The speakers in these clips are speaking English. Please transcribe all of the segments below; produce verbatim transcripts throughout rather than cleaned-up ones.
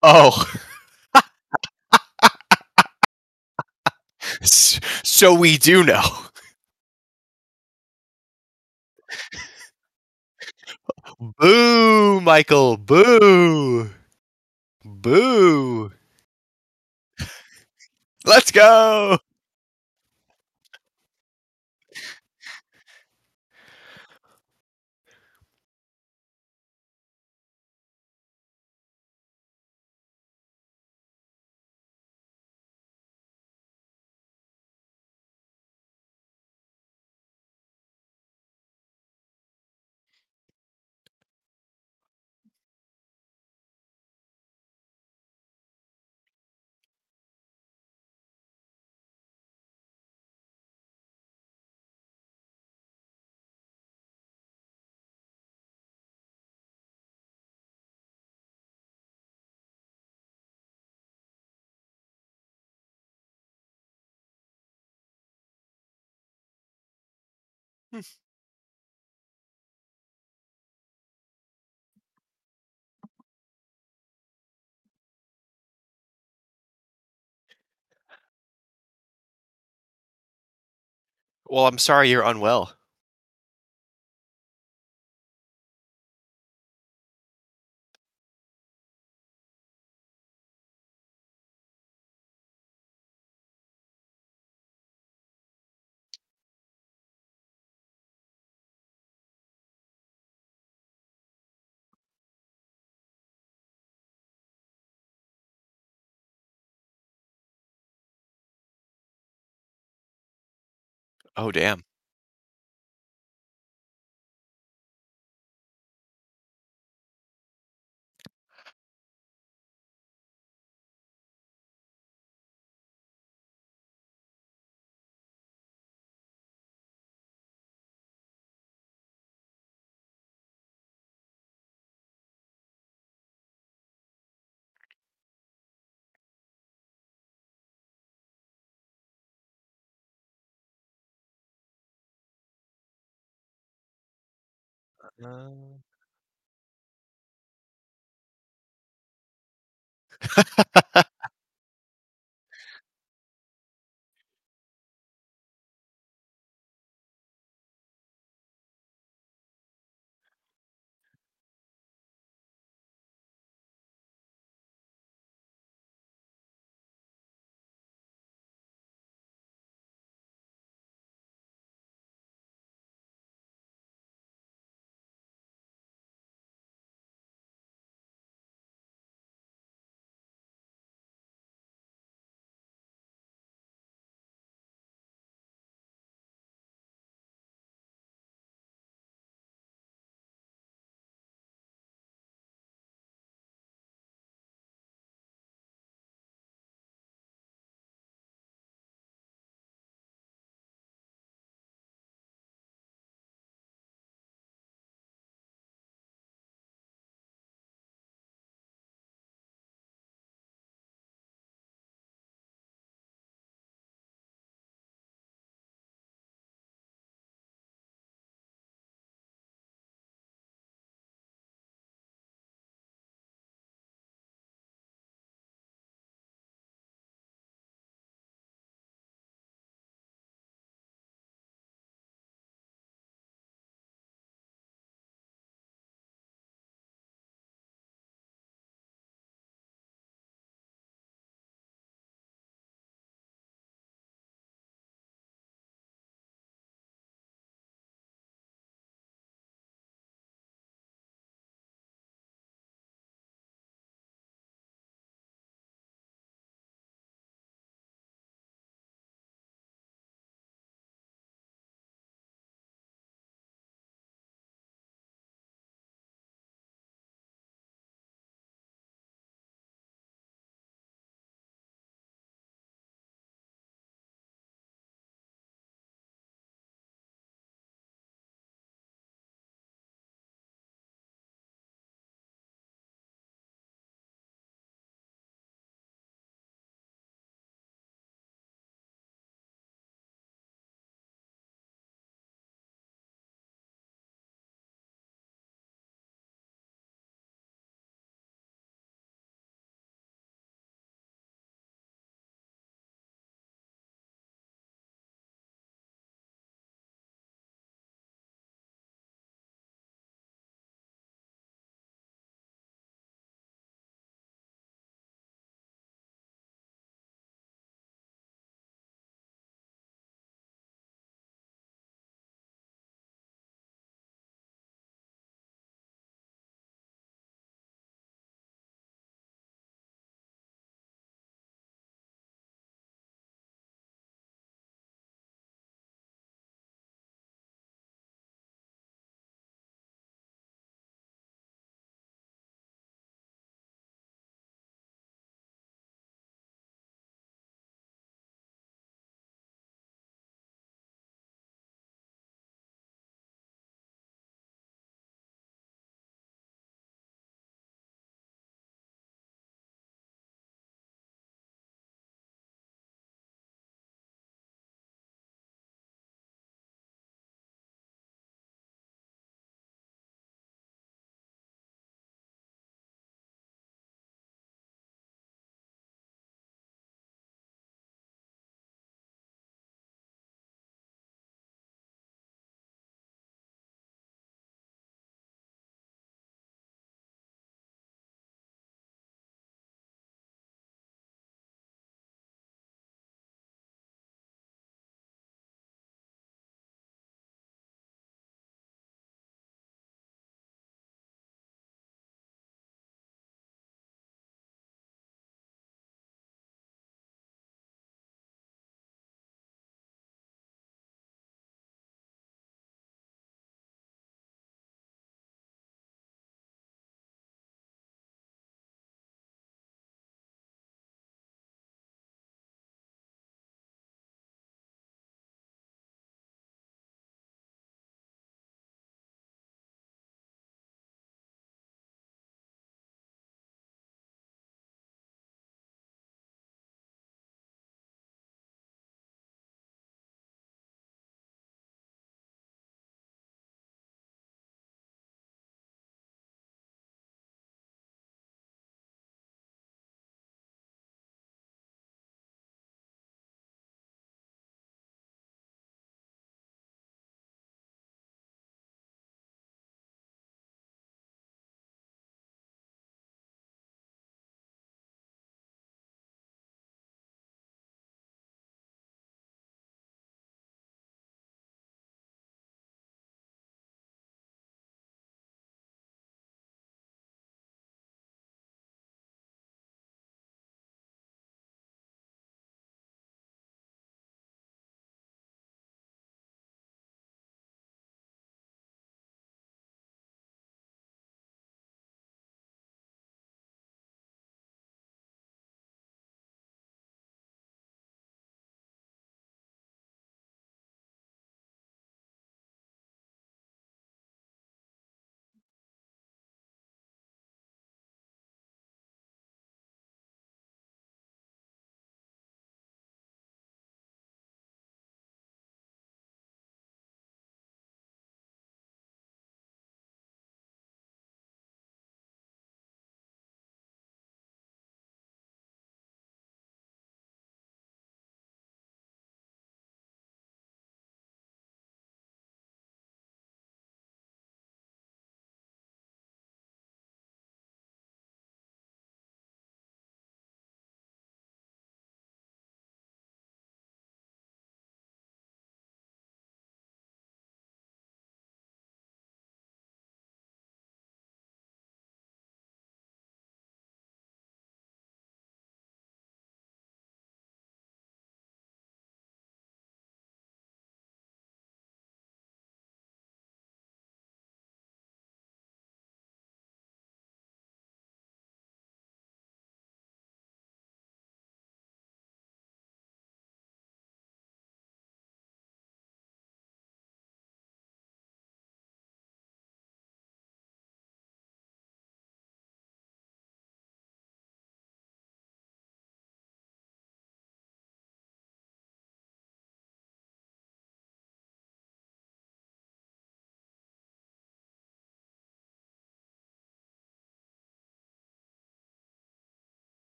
Oh. S so we do know. Boo, Michael, boo. Boo. Let's go. Hmm. Well, I'm sorry you're unwell. Oh, damn. Uh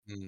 Mm.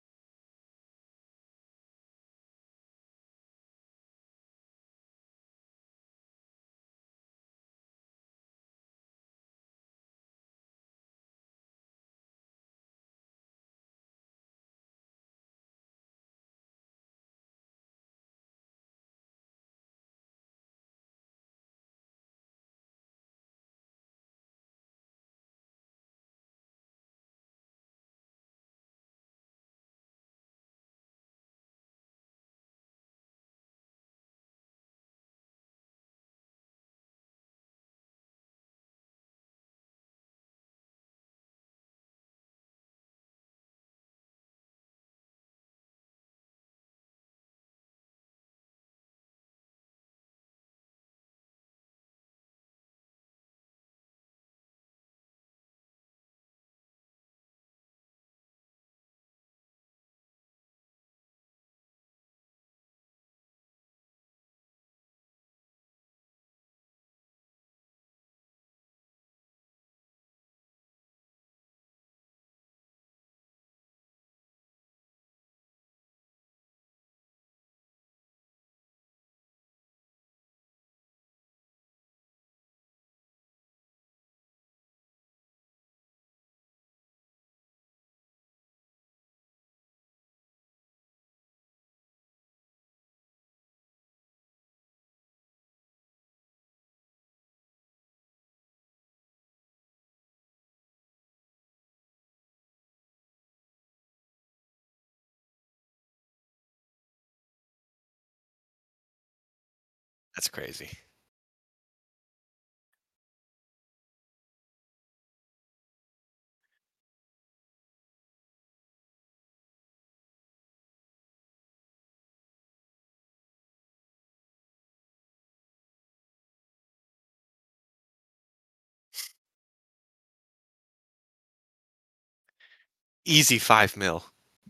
That's crazy. Easy five mil.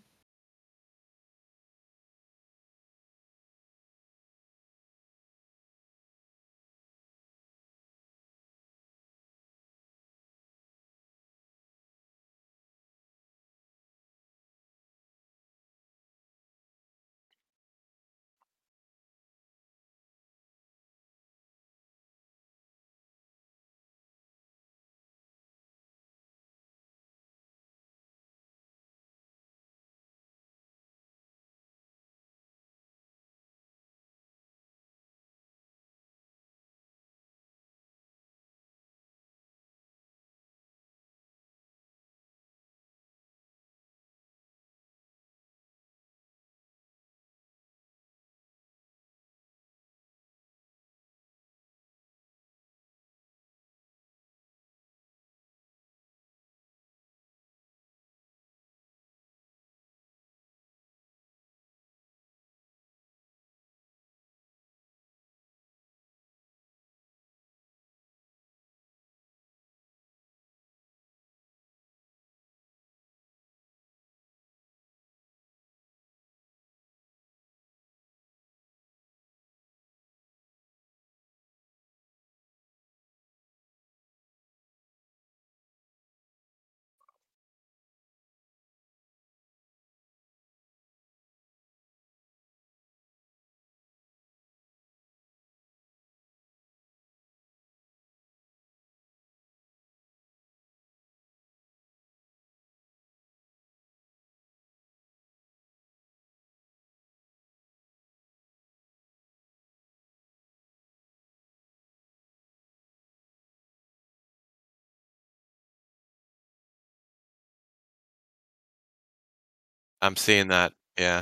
I'm seeing that. Yeah.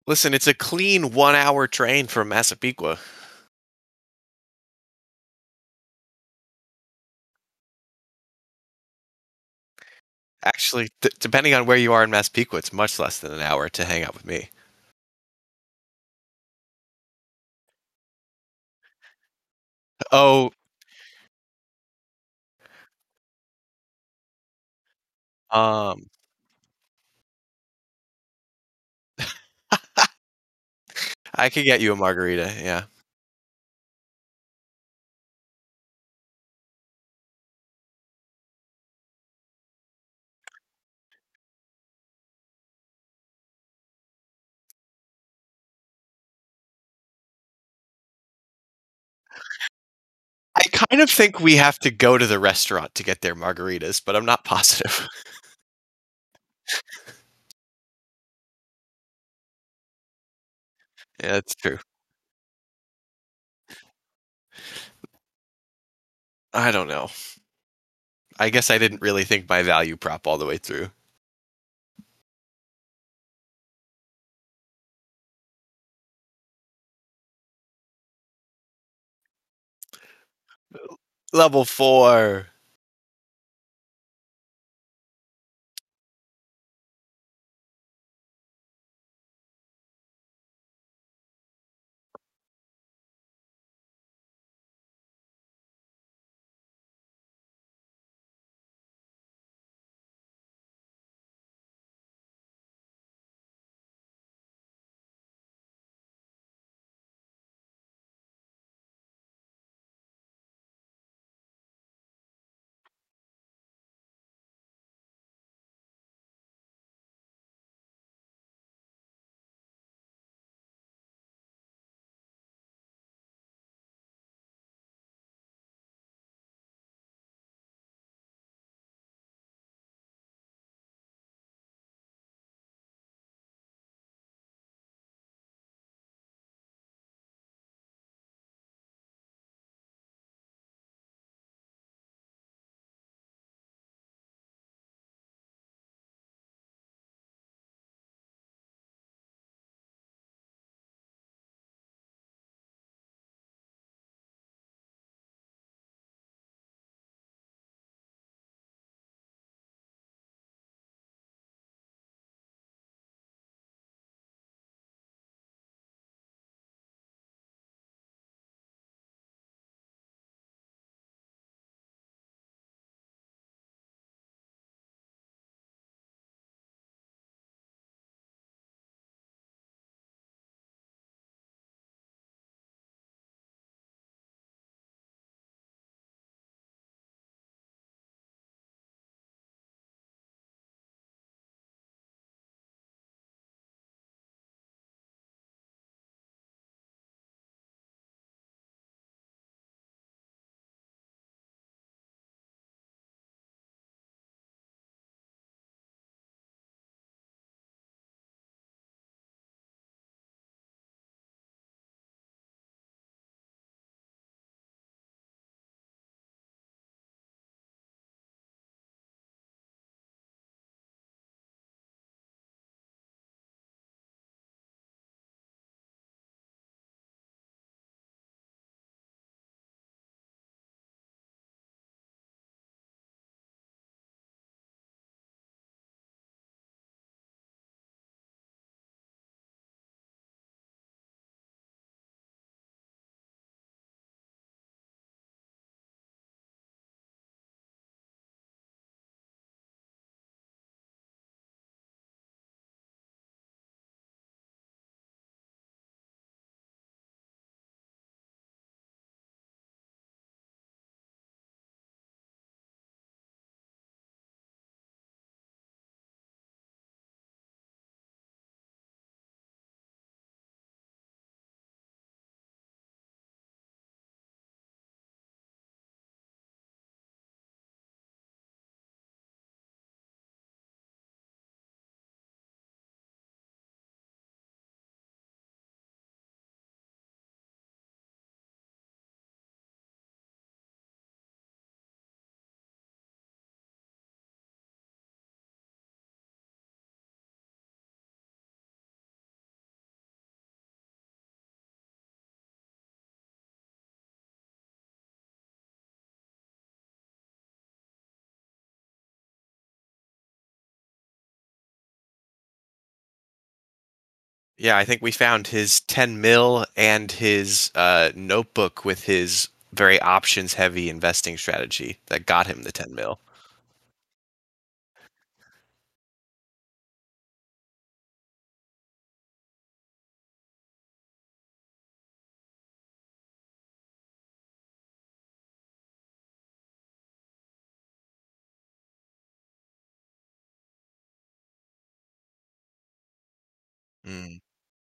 Listen, it's a clean one-hour train from Massapequa. Actually, d depending on where you are in Massapequa, it's much less than an hour to hang out with me. Oh, um, I could get you a margarita, yeah. I kind of think we have to go to the restaurant to get their margaritas, but I'm not positive. Yeah, that's true. I don't know. I guess I didn't really think my value prop all the way through. Level four. Yeah, I think we found his ten mil and his uh, notebook with his very options heavy investing strategy that got him the ten mil. Mm.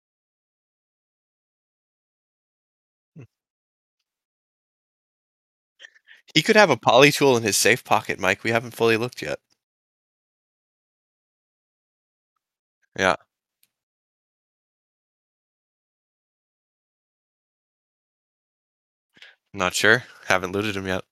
He could have a poly tool in his safe pocket, Mike. We haven't fully looked yet. Yeah, not sure. Haven't looted him yet.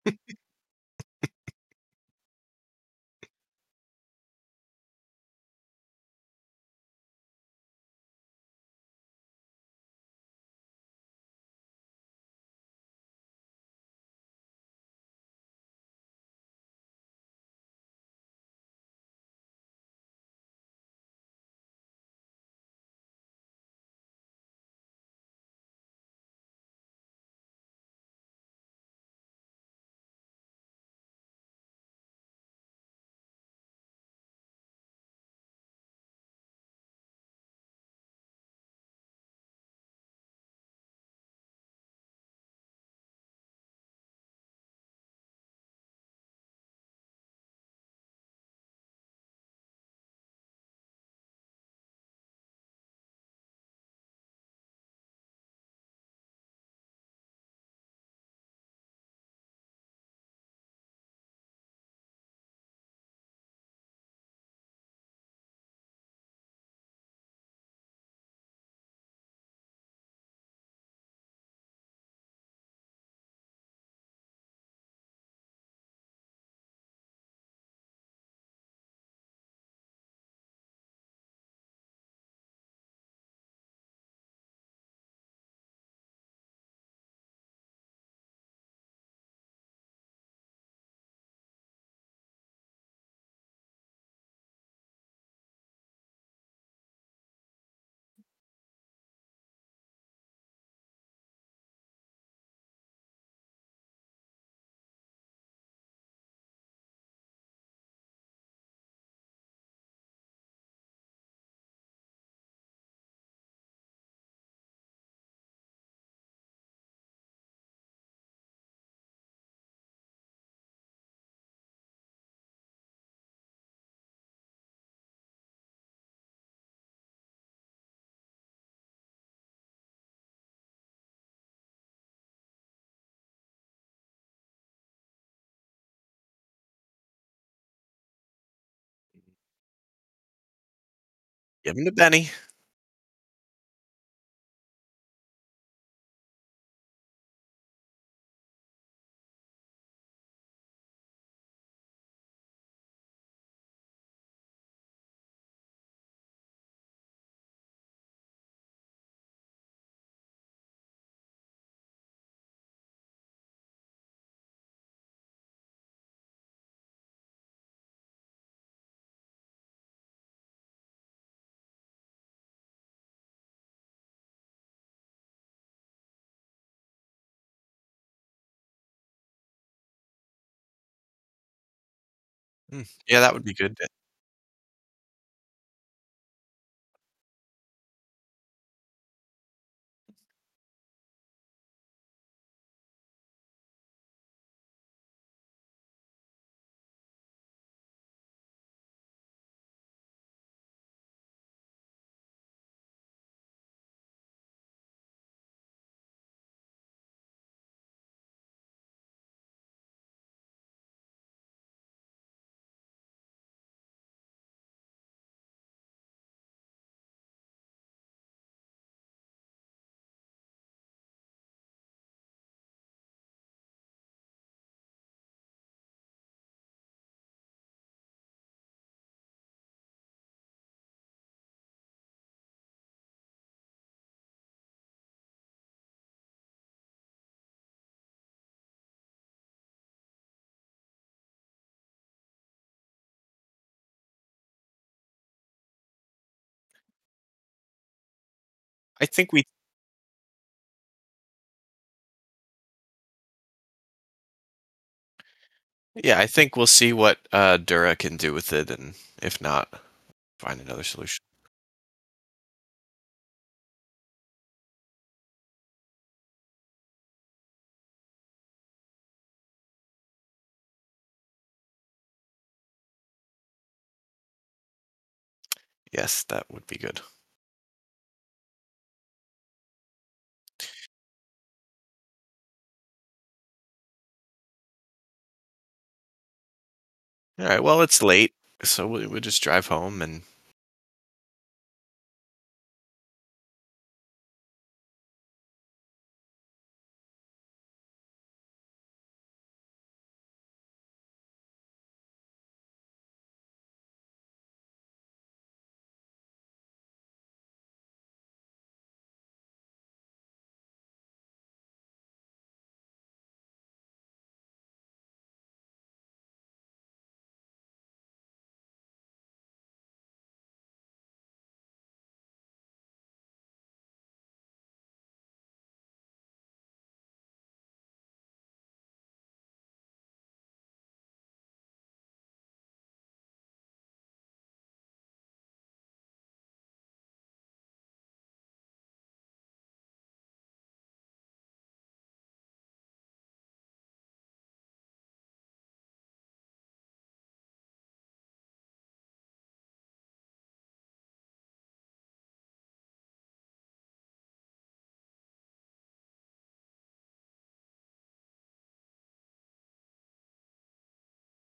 Give him to Benny. Mm, yeah, that would be good. I think we Yeah, I think we'll see what, uh, Dura can do with it, and if not, find another solution. Yes, that would be good. Alright, well, it's late, so we we'll just drive home and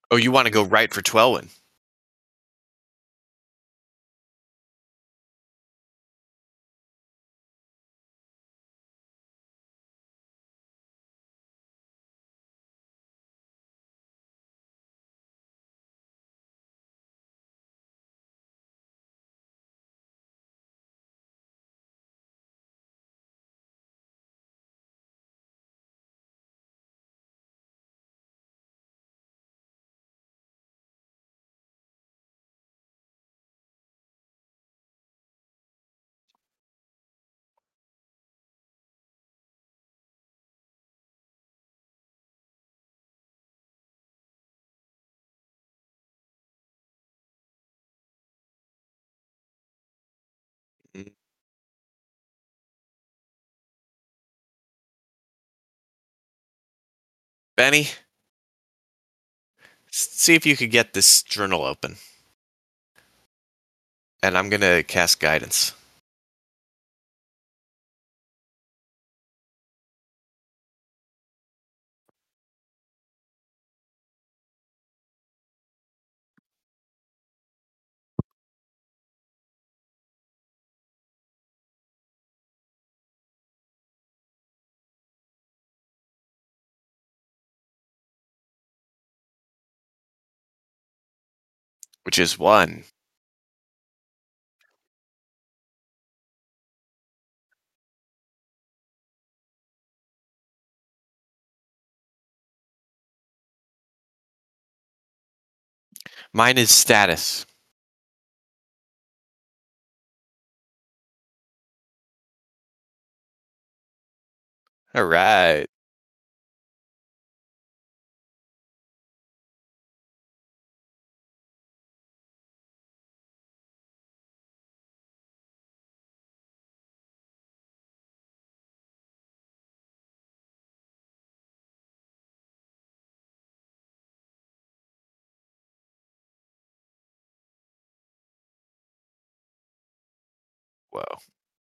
Oh, you want to go right for Twelwyn? Mm. Benny, s- see if you could get this journal open, and I'm gonna cast guidance, which is one. Mine is status. All right. Whoa.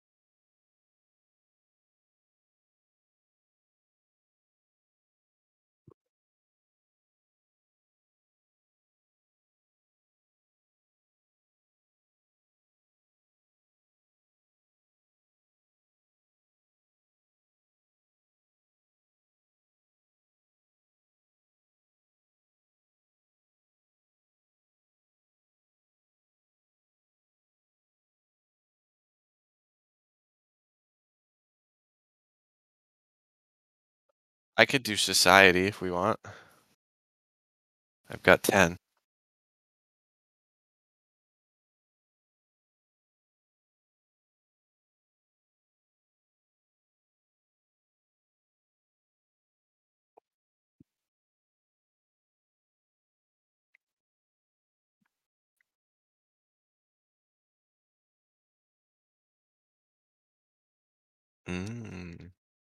I could do society if we want. I've got ten. Mm.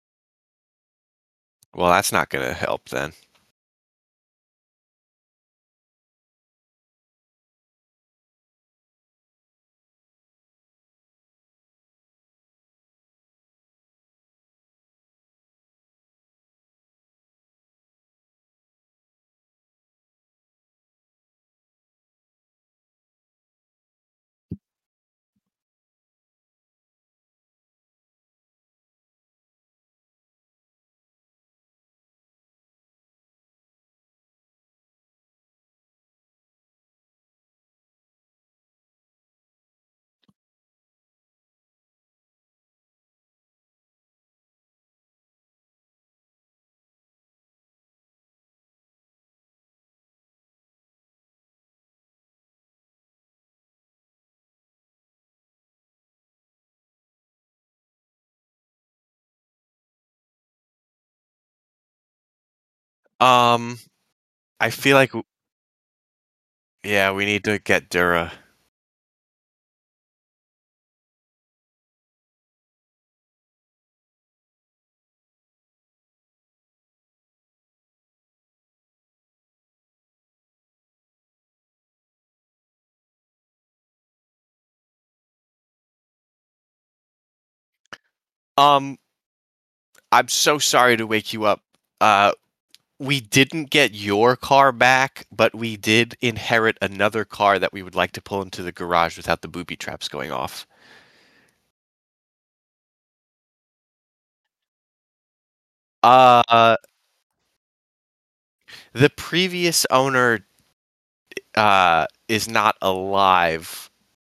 Well, that's not gonna help then. Um, I feel like w- yeah, we need to get Dura. Um, I'm so sorry to wake you up. Uh, We didn't get your car back, but we did inherit another car that we would like to pull into the garage without the booby traps going off. Uh, the previous owner uh is not alive.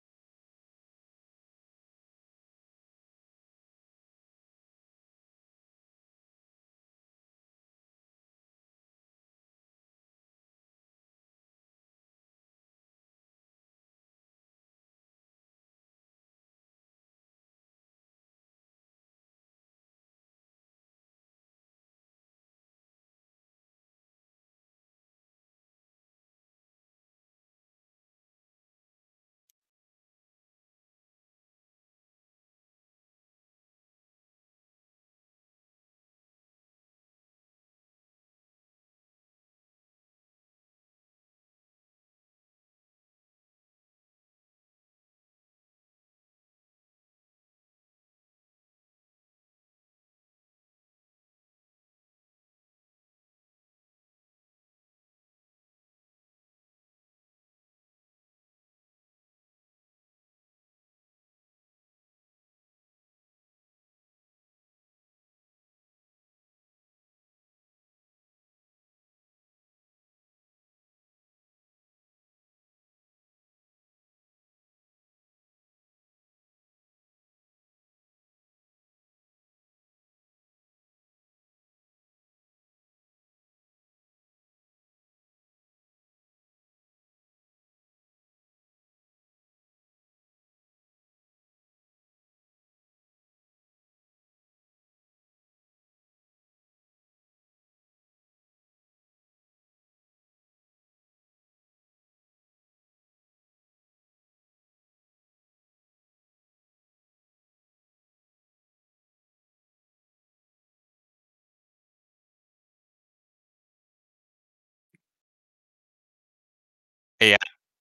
Yeah,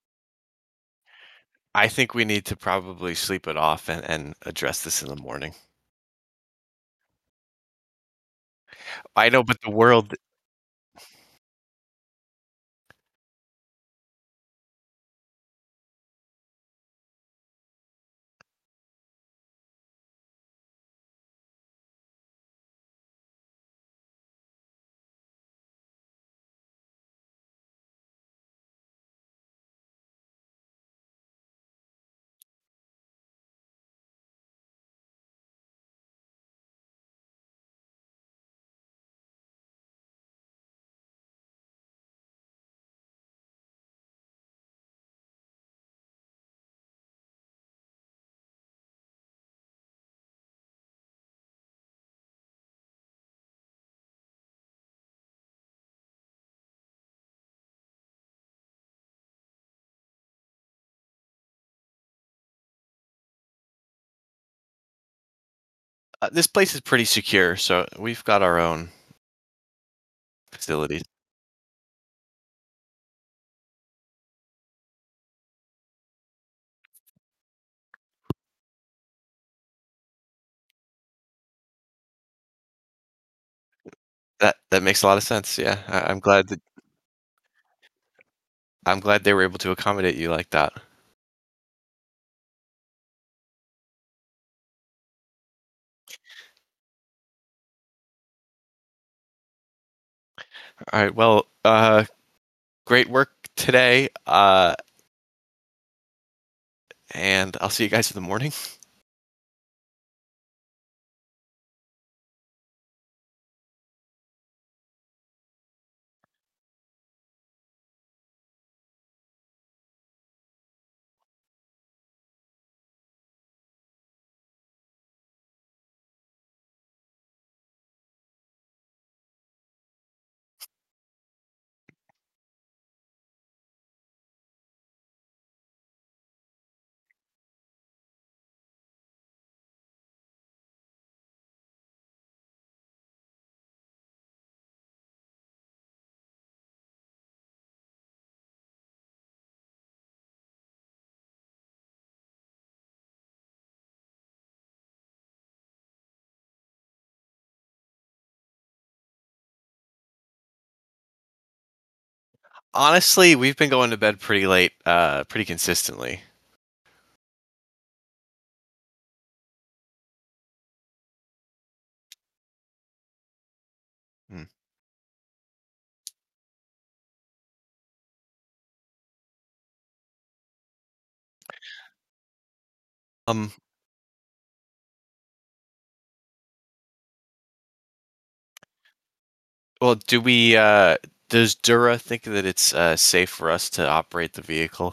I think we need to probably sleep it off and, and address this in the morning. I know, but the world, uh, this place is pretty secure, so we've got our own facilities. That that makes a lot of sense. Yeah, I, I'm glad that I'm glad they were able to accommodate you like that. All right. Well, uh, great work today. Uh, and I'll see you guys in the morning. Honestly, we've been going to bed pretty late, uh, pretty consistently. Hmm. Um, well, do we, uh, does Dura think that it's uh, safe for us to operate the vehicle?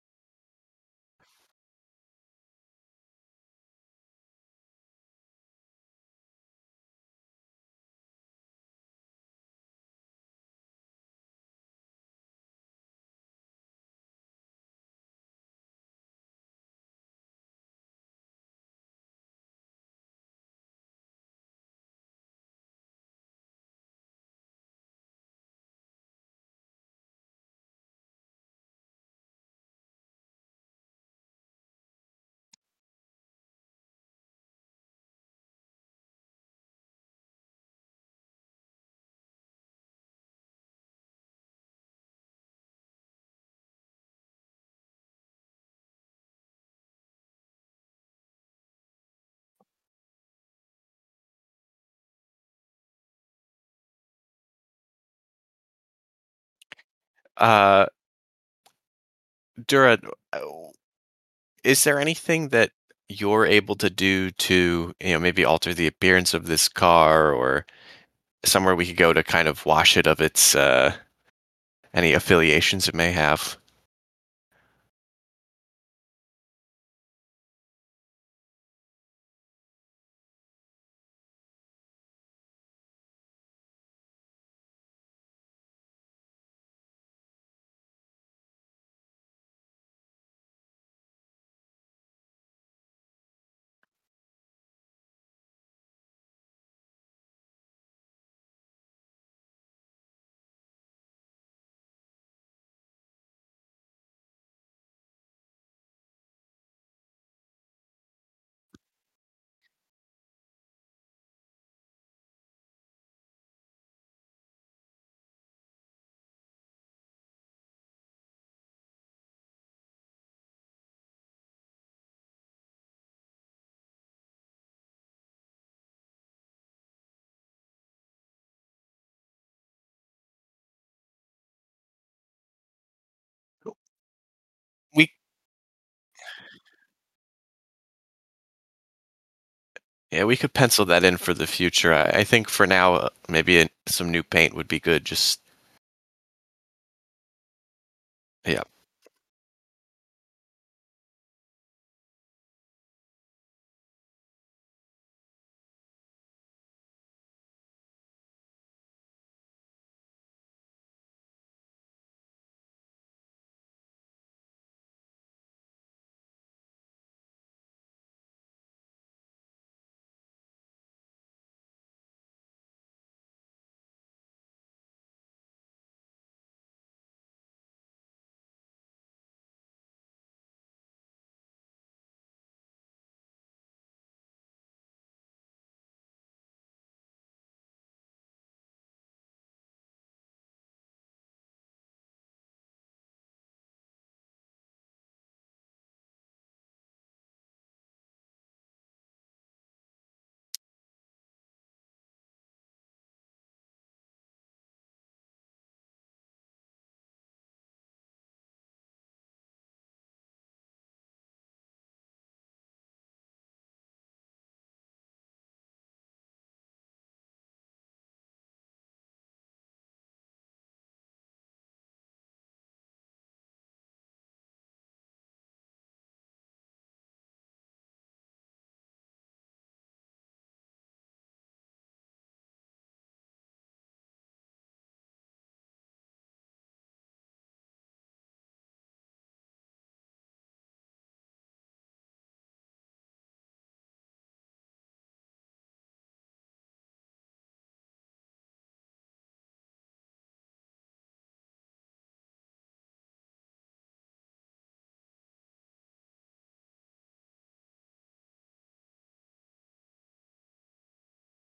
Uh, Dura, uh, is there anything that you're able to do to, you know, maybe alter the appearance of this car or somewhere we could go to kind of wash it of its uh, any affiliations it may have? We Yeah, we could pencil that in for the future. I, I think for now, uh, maybe a, some new paint would be good. Just yeah,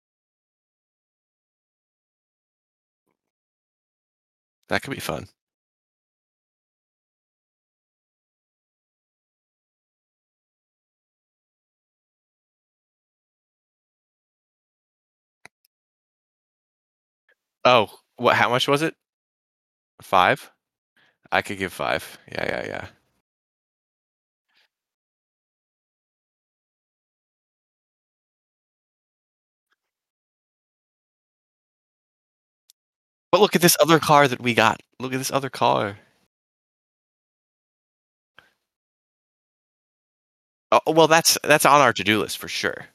that could be fun. Oh, what how much was it? five? I could give five. Yeah, yeah, yeah. But look at this other car that we got. Look at this other car. Oh, well, that's that's on our to-do list for sure.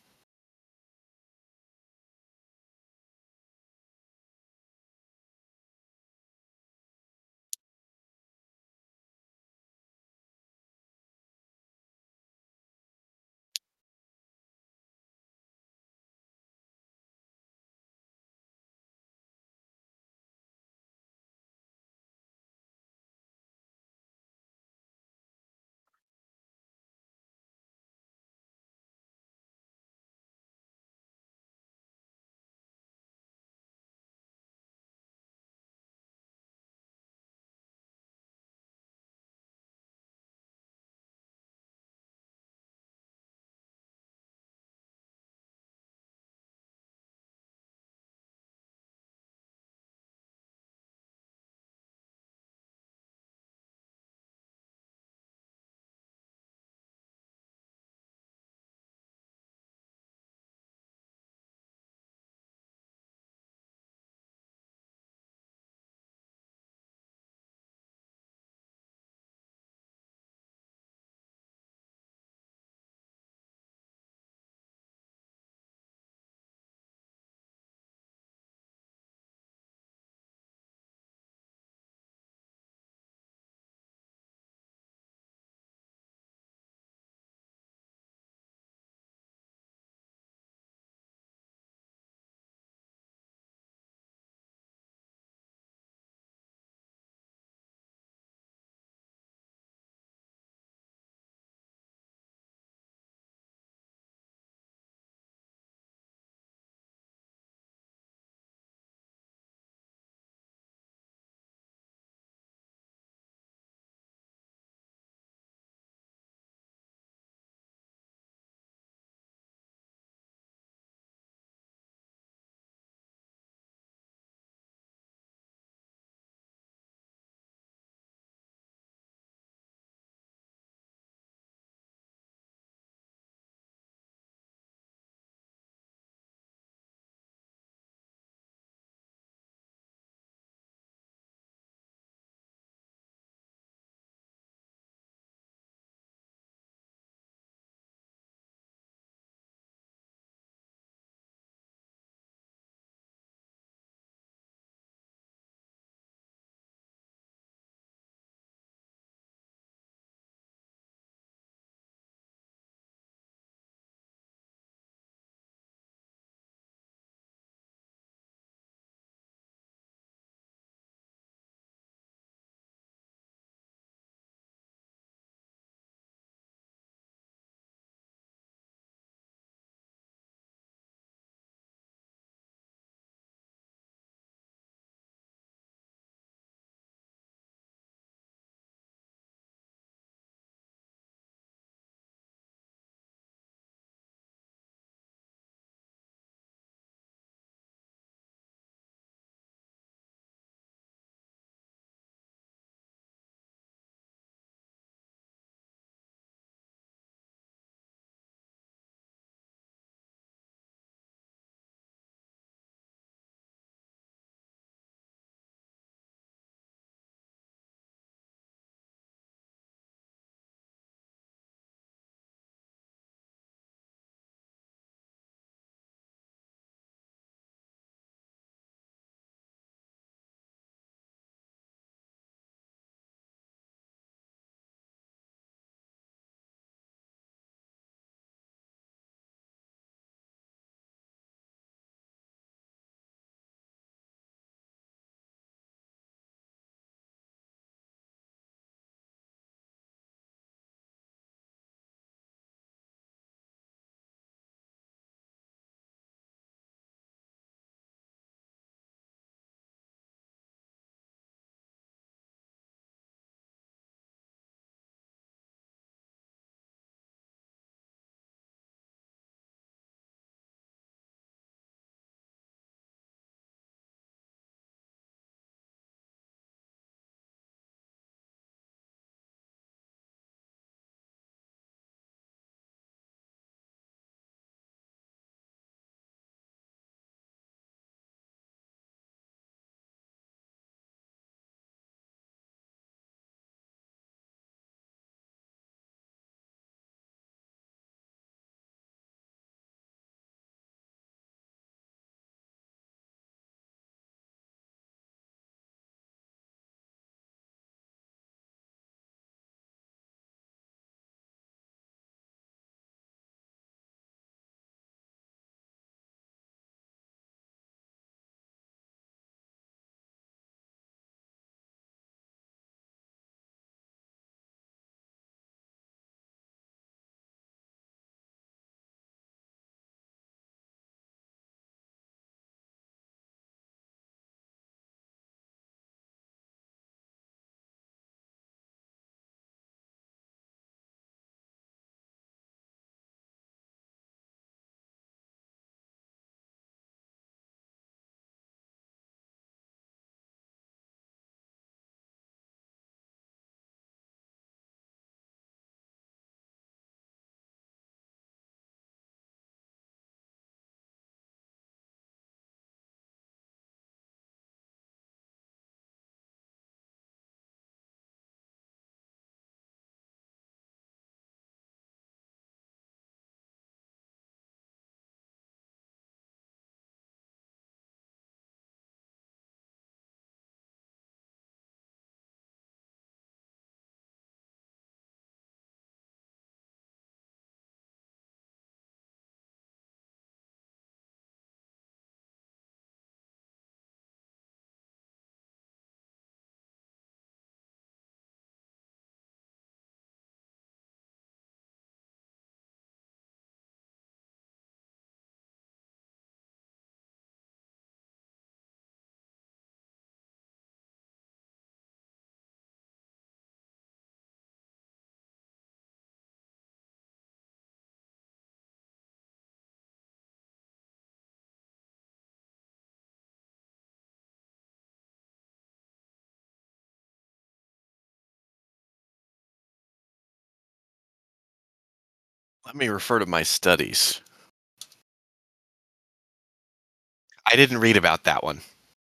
Let me refer to my studies. I didn't read about that one.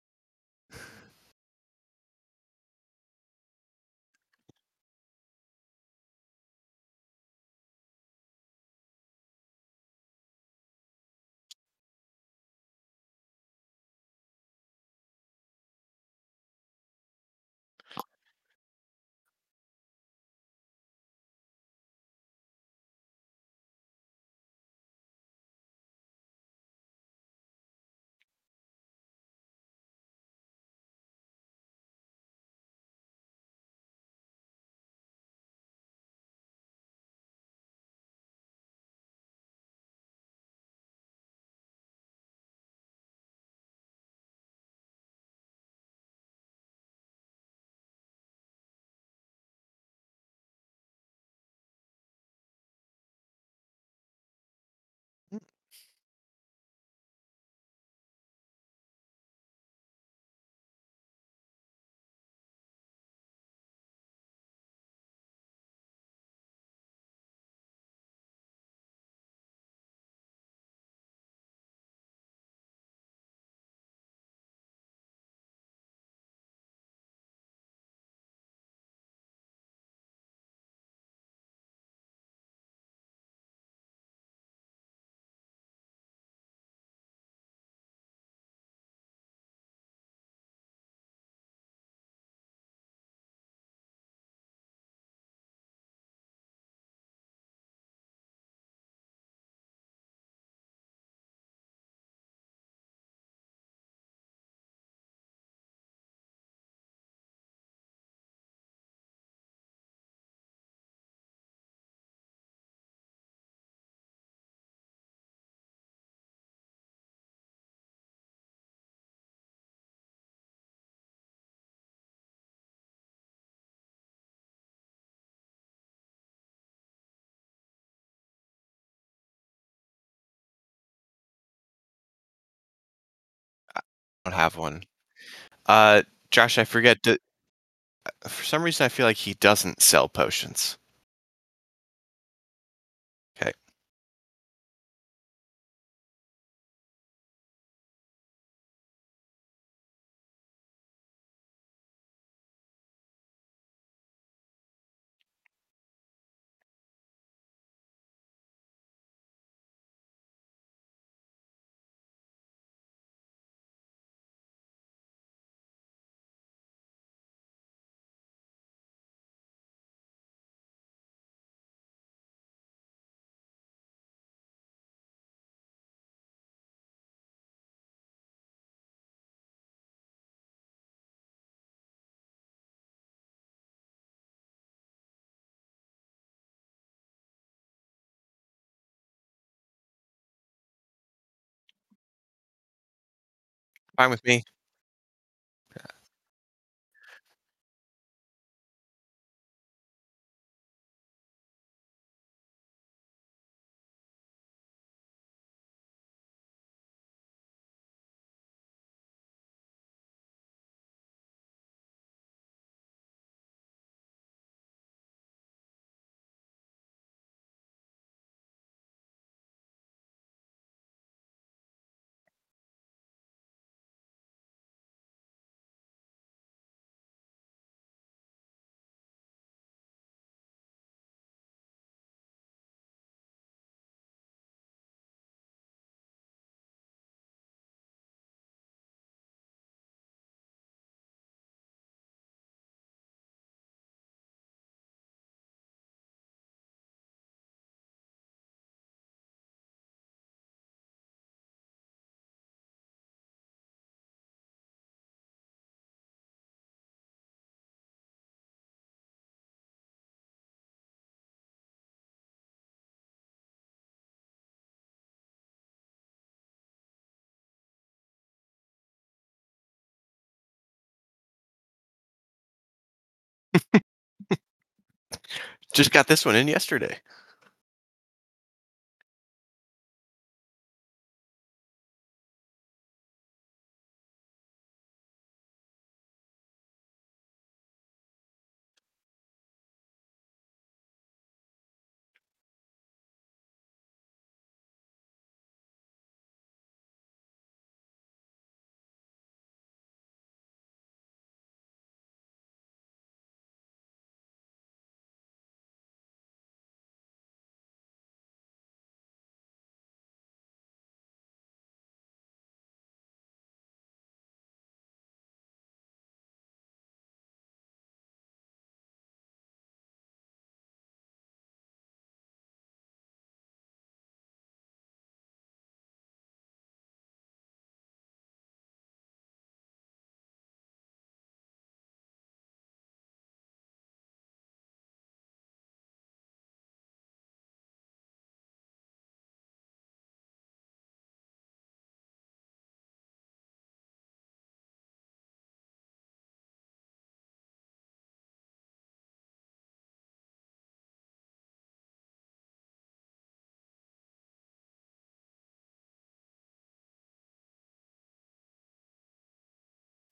I don't have one. Uh, Josh, I forget. d- For some reason, I feel like he doesn't sell potions. Okay. Fine with me. Just got this one in yesterday.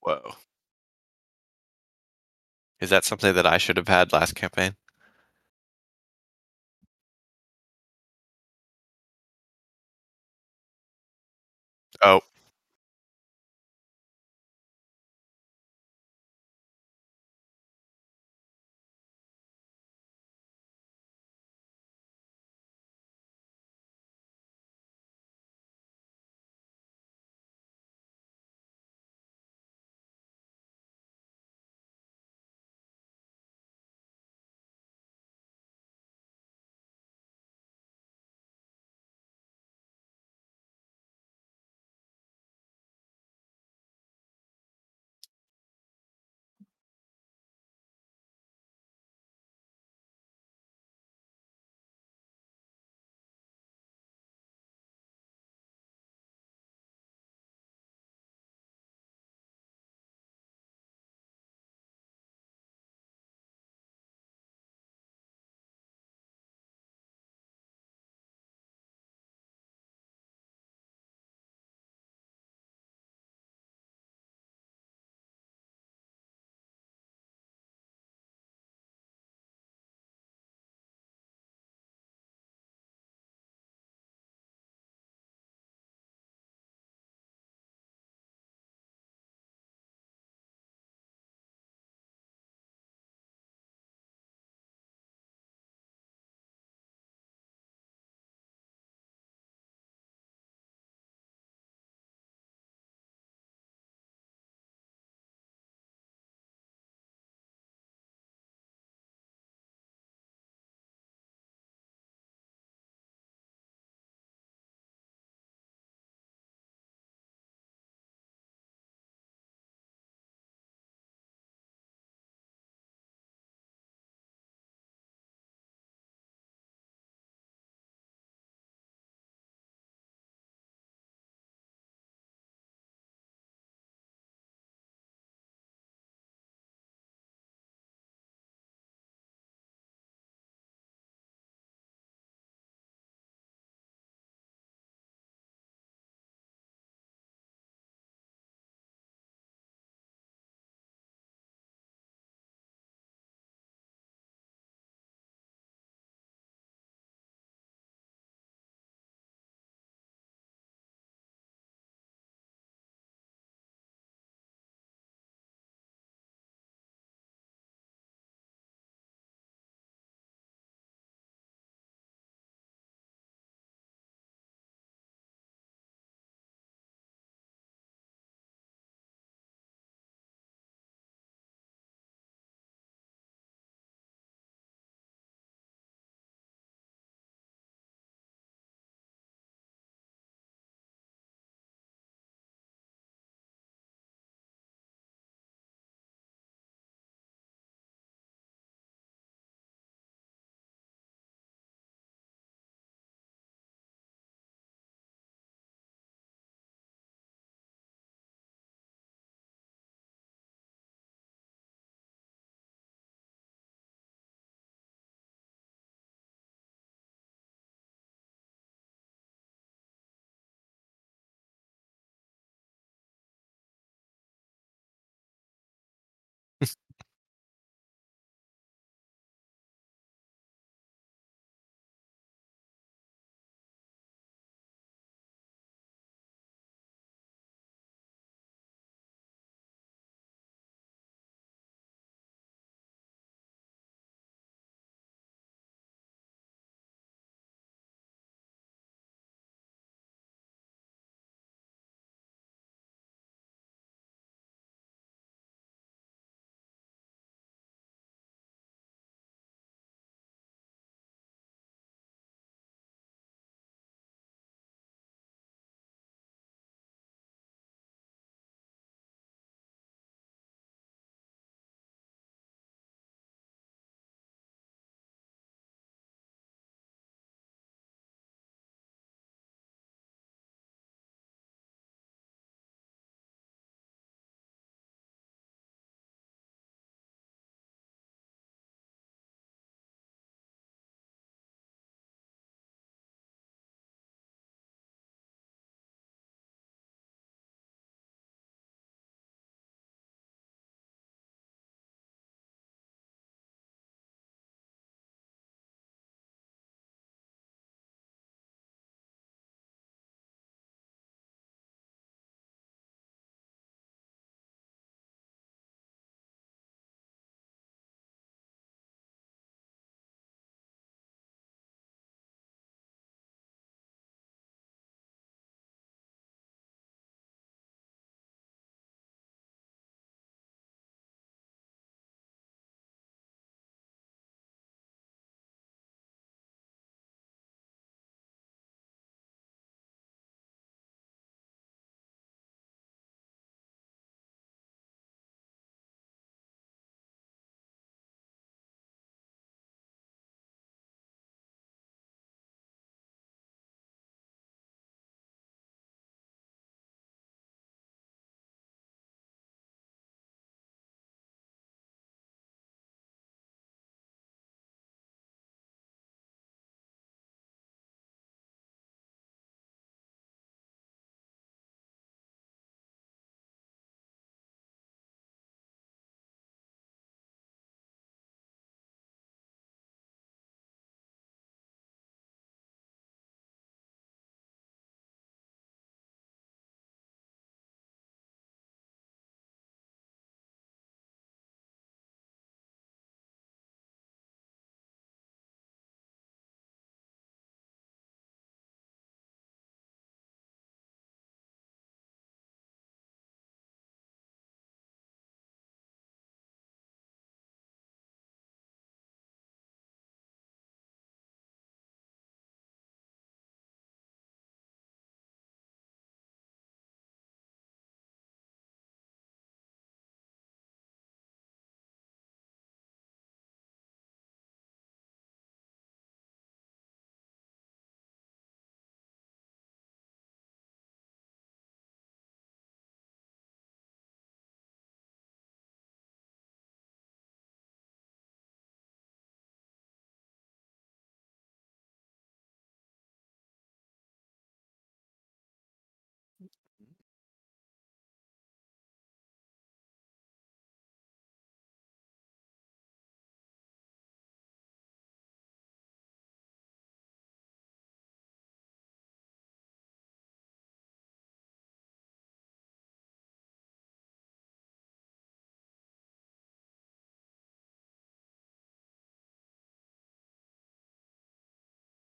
Whoa. Is that something that I should have had last campaign? Oh,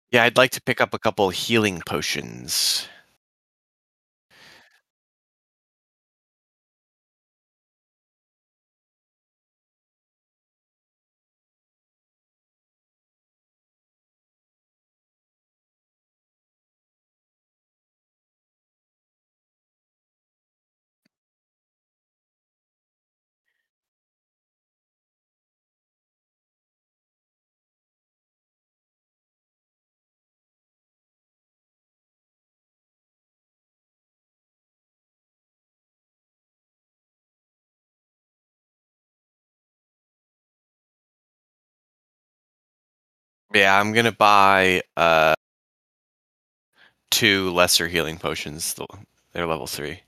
Yeah, I'd like to pick up a couple healing potions. Yeah, I'm gonna buy uh two lesser healing potions. th- They're level three.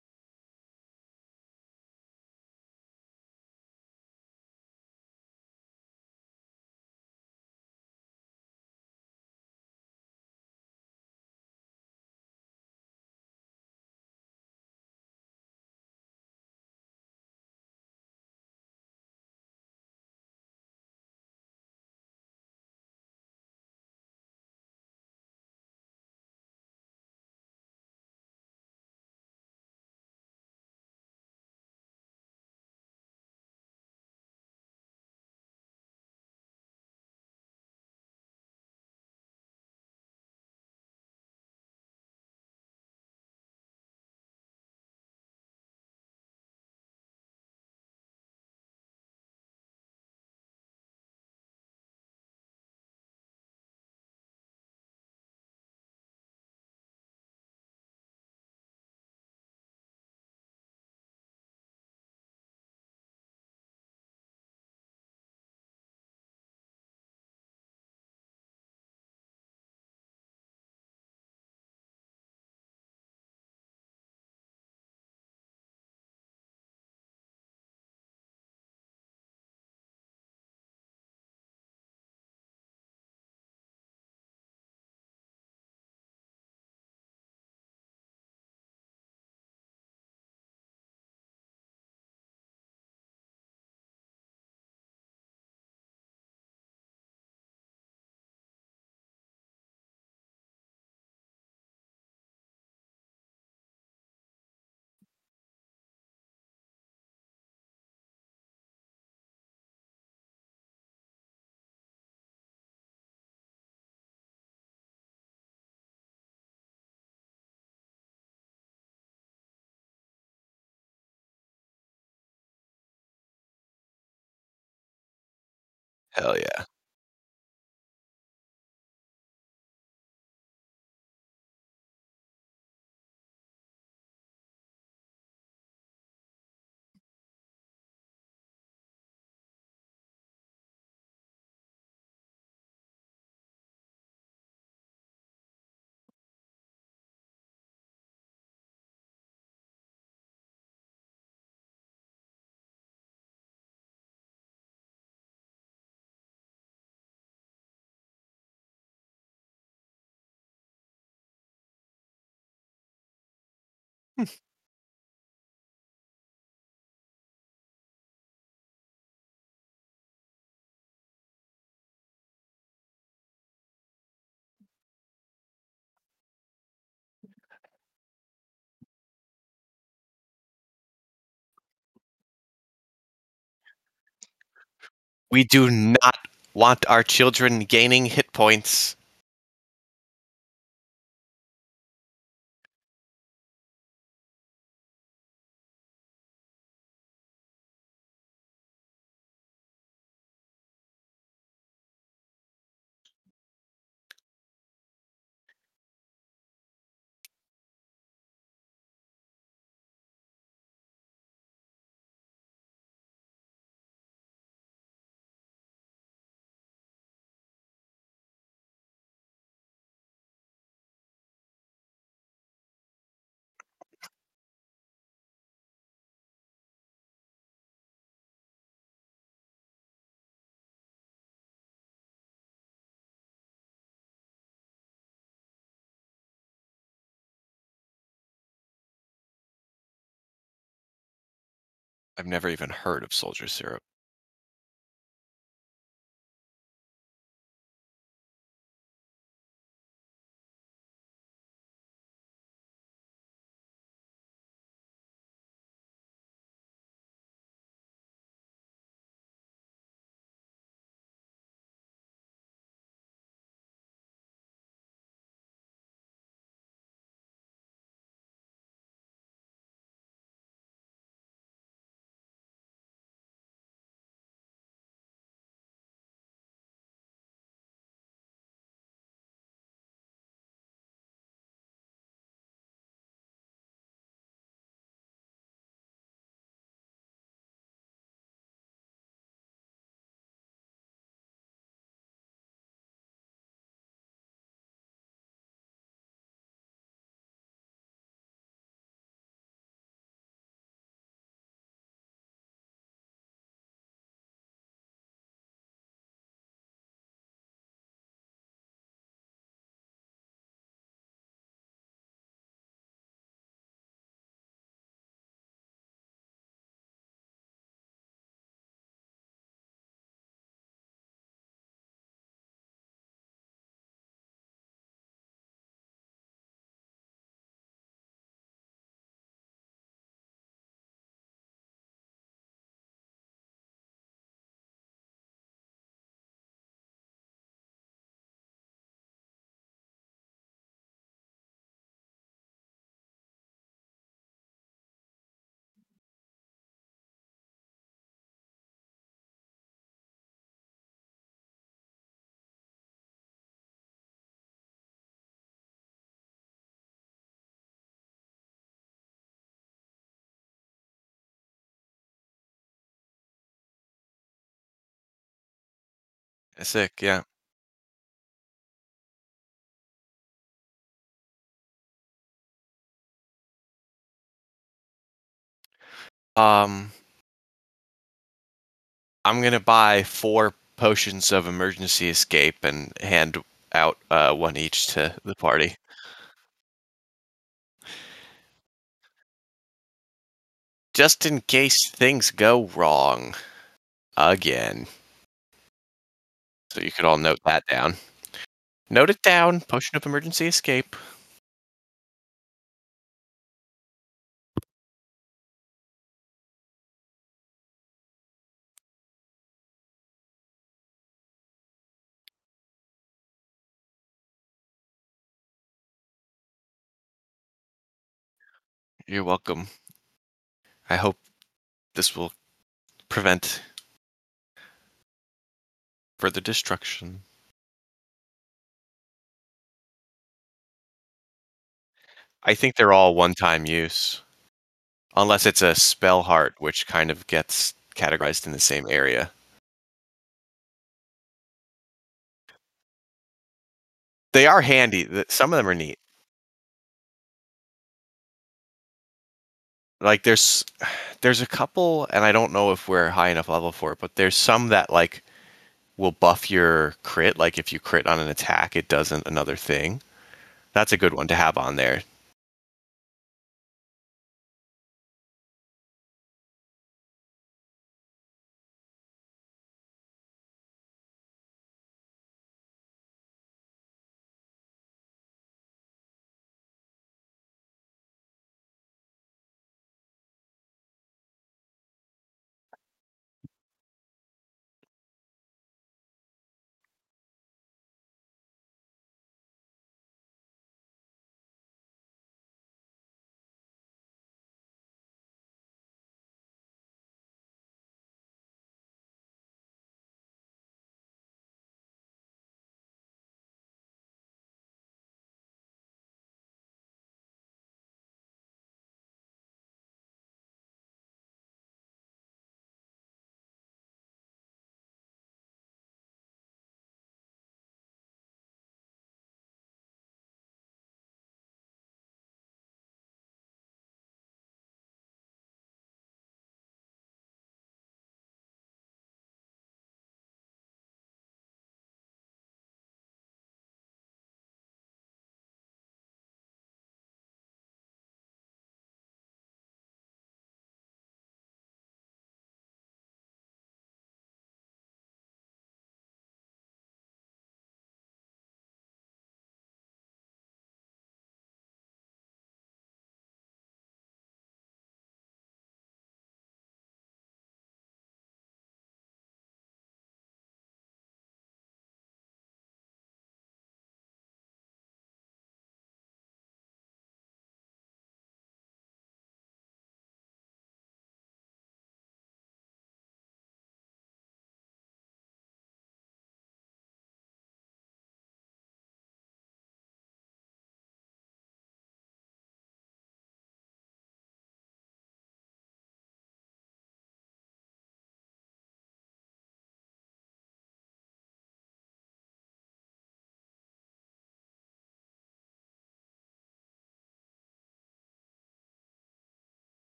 Hell yeah. We do not want our children gaining hit points. I've never even heard of soldier syrup. Sick, yeah. Um, I'm gonna buy four potions of emergency escape and hand out, uh, one each to the party. Just in case things go wrong again. So you could all note that down. Note it down, potion of emergency escape. You're welcome. I hope this will prevent further destruction. I think they're all one-time use, unless it's a spell heart, which kind of gets categorized in the same area. They are handy. th- Some of them are neat. Like there's there's a couple, and I don't know if we're high enough level for it, but there's some that like will buff your crit. Like if you crit on an attack, it doesn't another thing. That's a good one to have on there.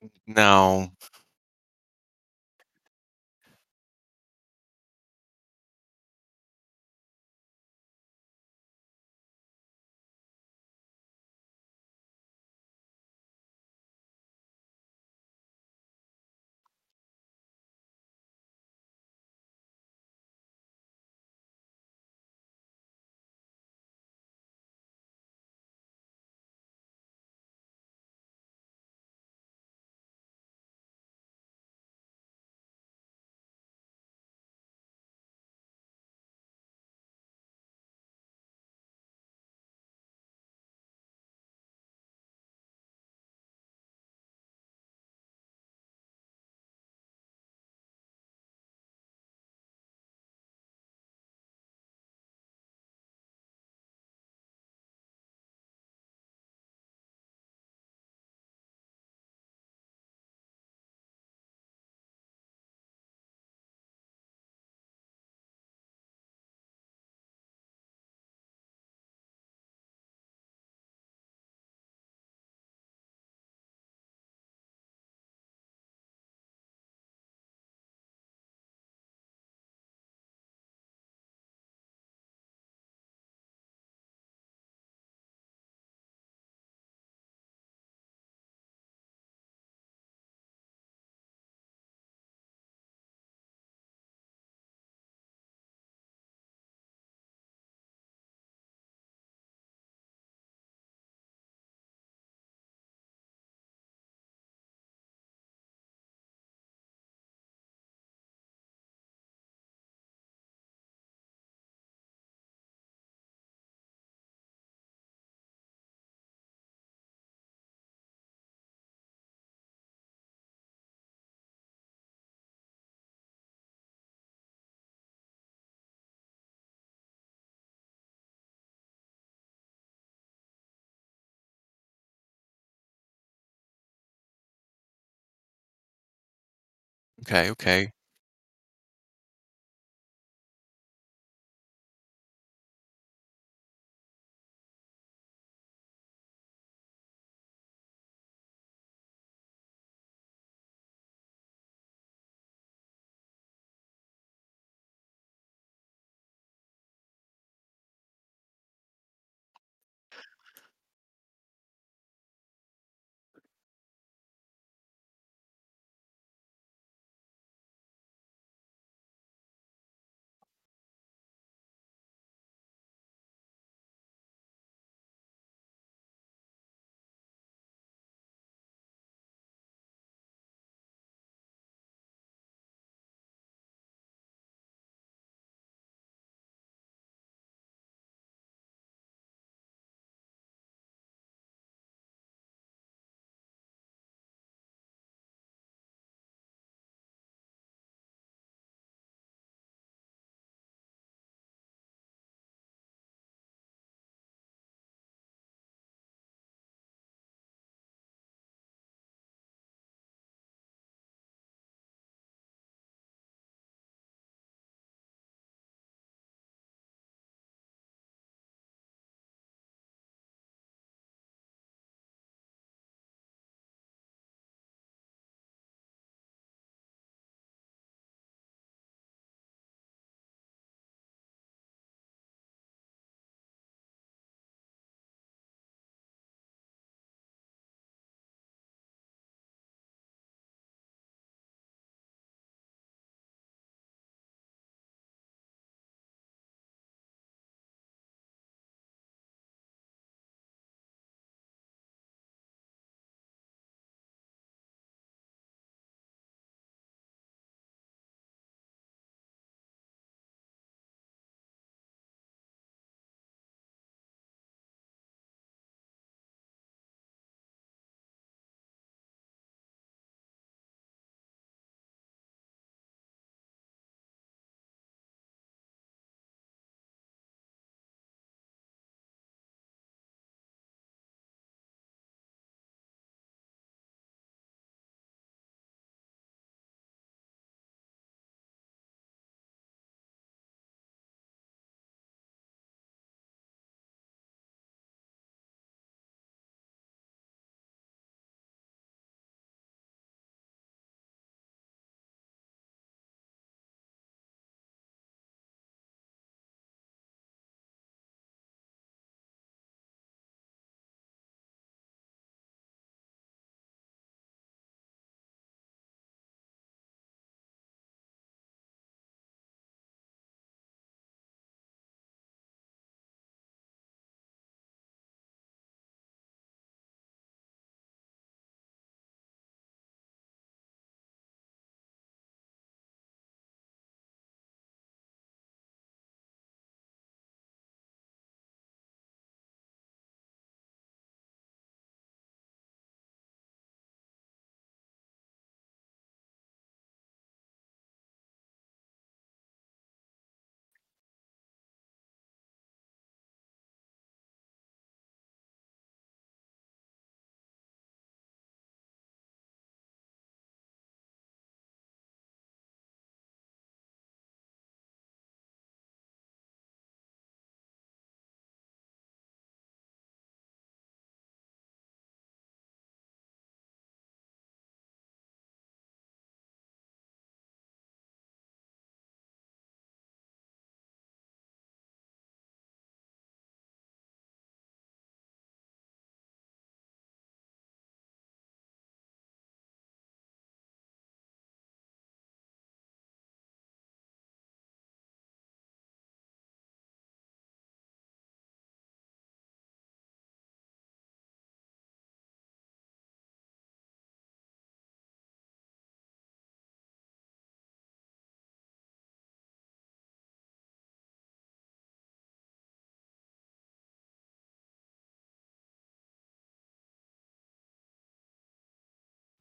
No. Okay, okay.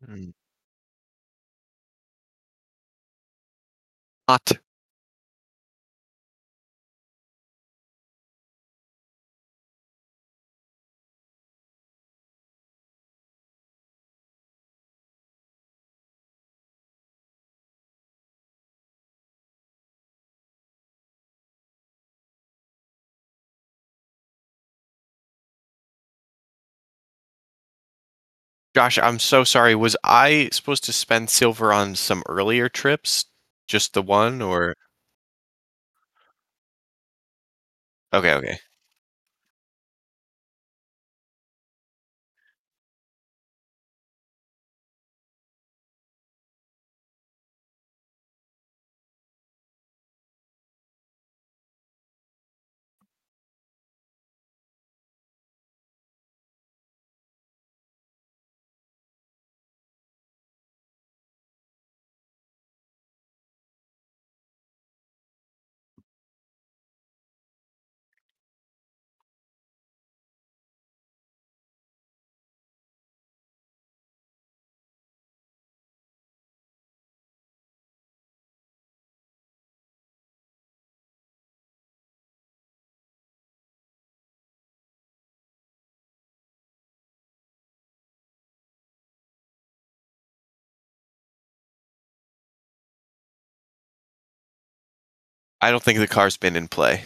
Mm. Hot. Gosh, I'm so sorry. Was I supposed to spend silver on some earlier trips? Just the one or Okay, okay. I don't think the car's been in play.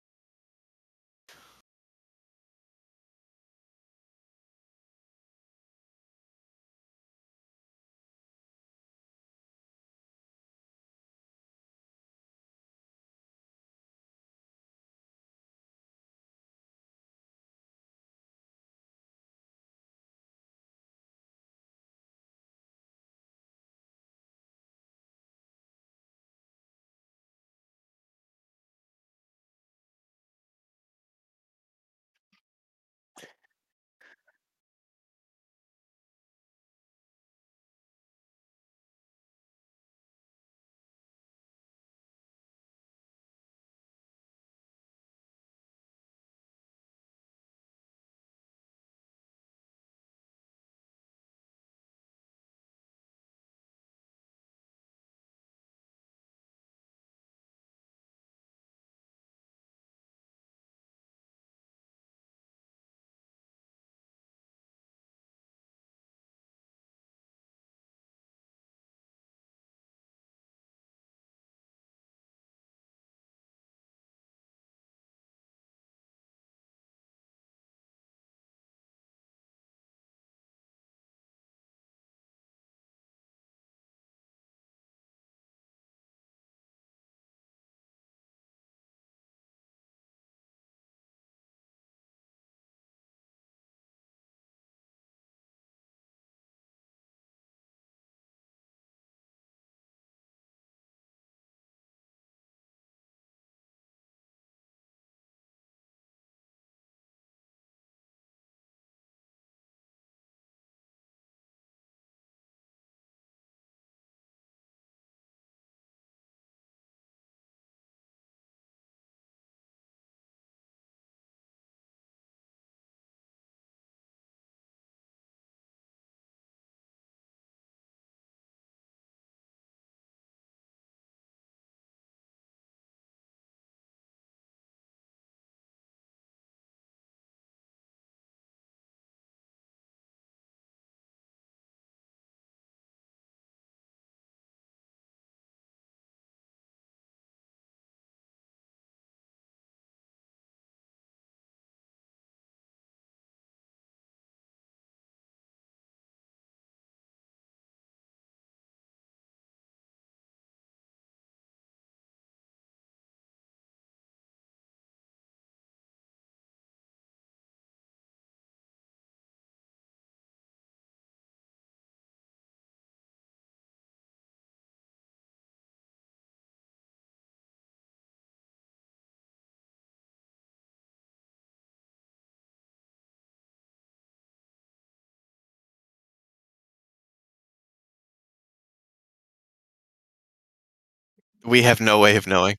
We have no way of knowing.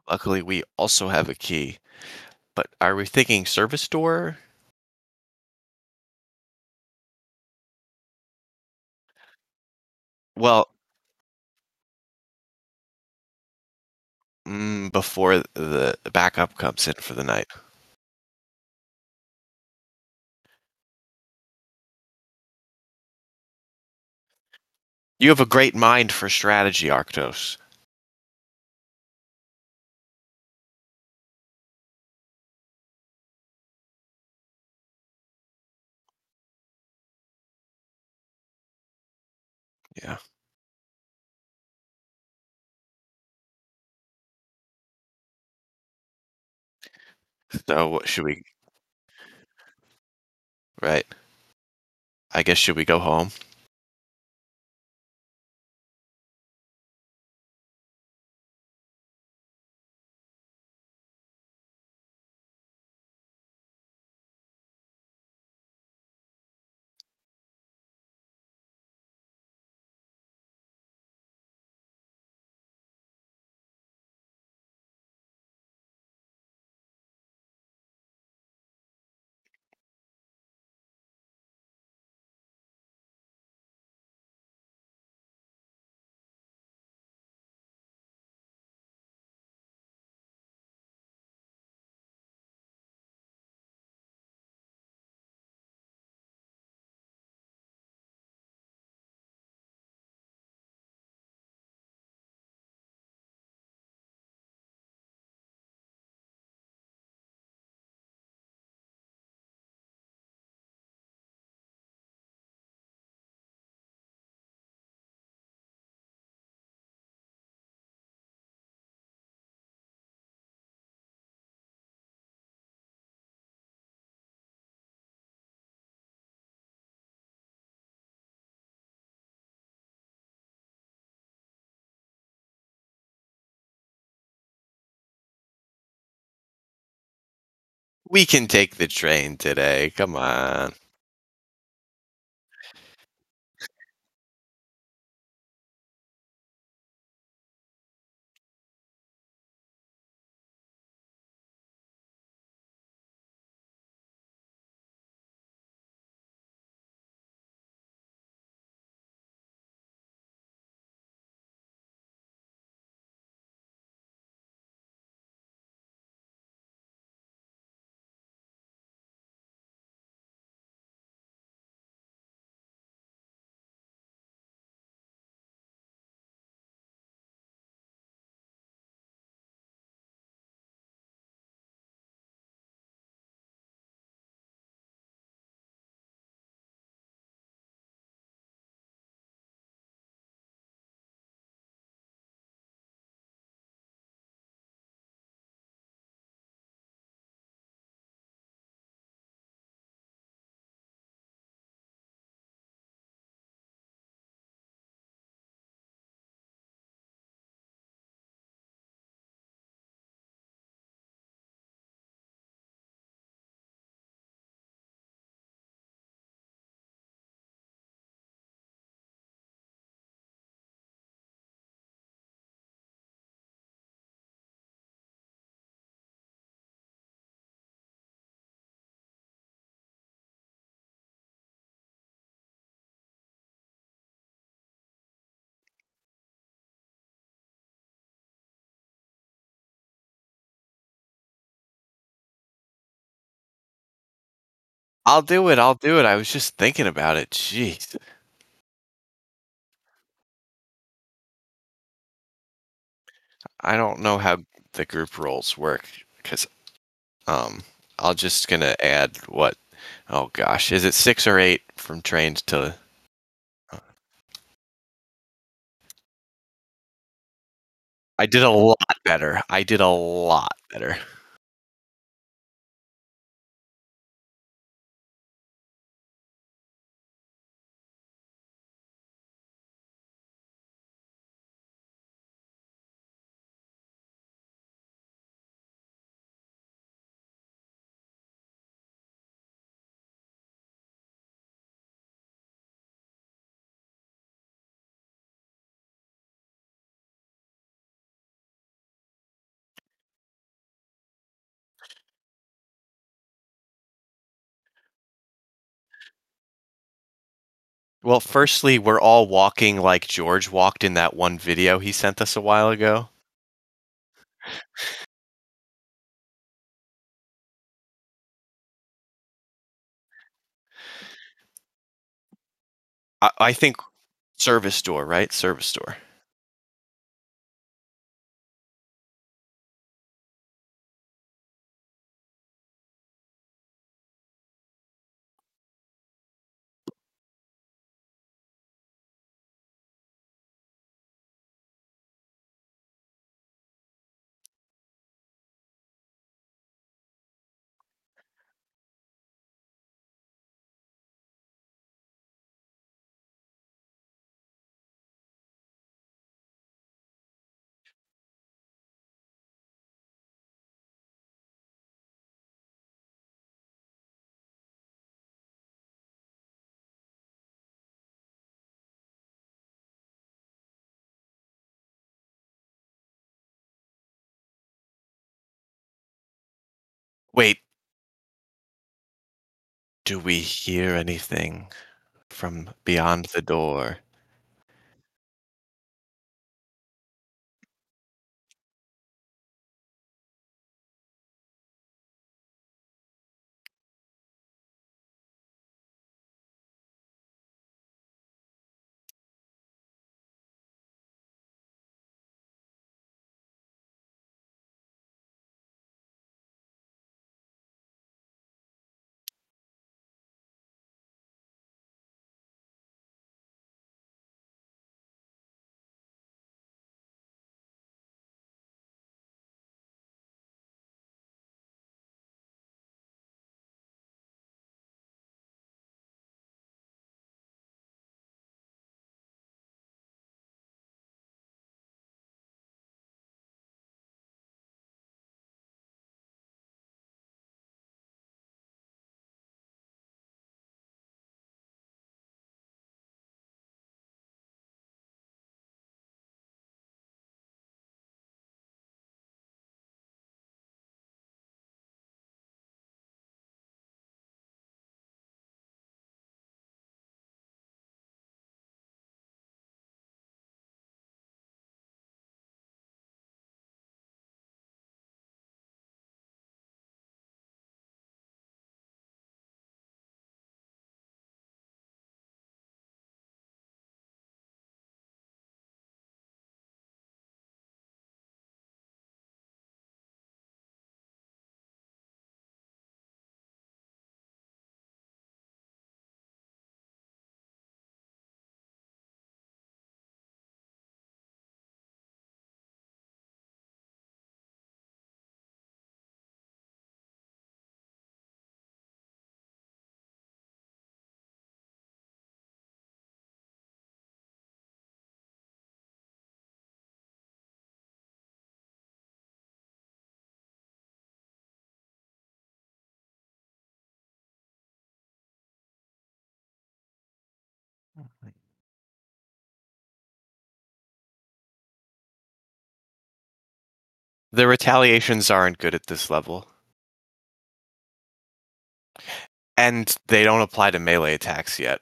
Luckily, we also have a key. But are we thinking service door? Well, mm, before the the backup comes in for the night. You have a great mind for strategy, Arctos. Yeah. So what should we right. I guess should we go home? We can take the train today. Come on. I'll do it. I'll do it. I was just thinking about it. Jeez. I don't know how the group roles work because um I'll just gonna add what oh gosh, is it six or eight from trained to I did a lot better. I did a lot better. Well, firstly, we're all walking like George walked in that one video he sent us a while ago. I, I think service store, right? Service store. Wait, do we hear anything from beyond the door? The retaliations aren't good at this level, and they don't apply to melee attacks yet.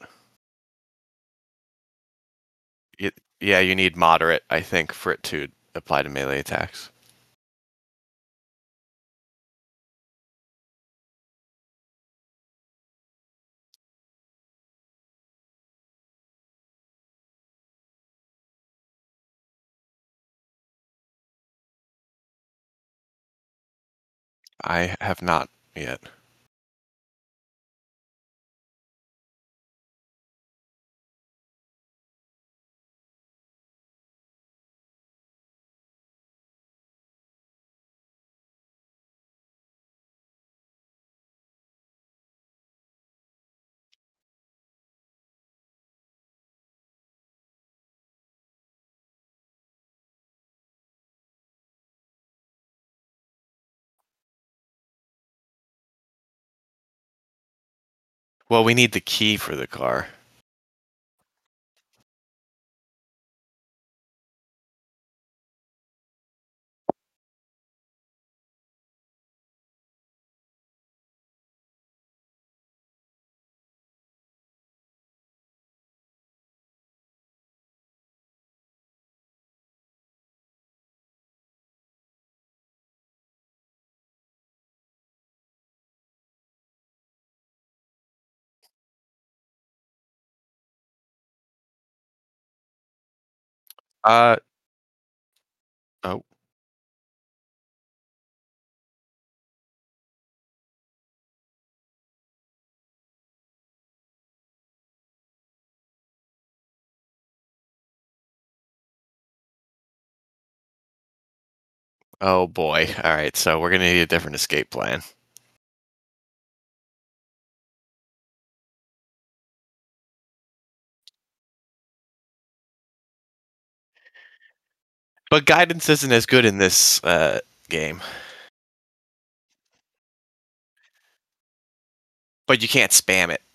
It, yeah, you need moderate, I think, for it to apply to melee attacks. I have not yet. Well, we need the key for the car. Uh, oh, oh boy. All right, so we're gonna need a different escape plan. But guidance isn't as good in this uh, game. But you can't spam it.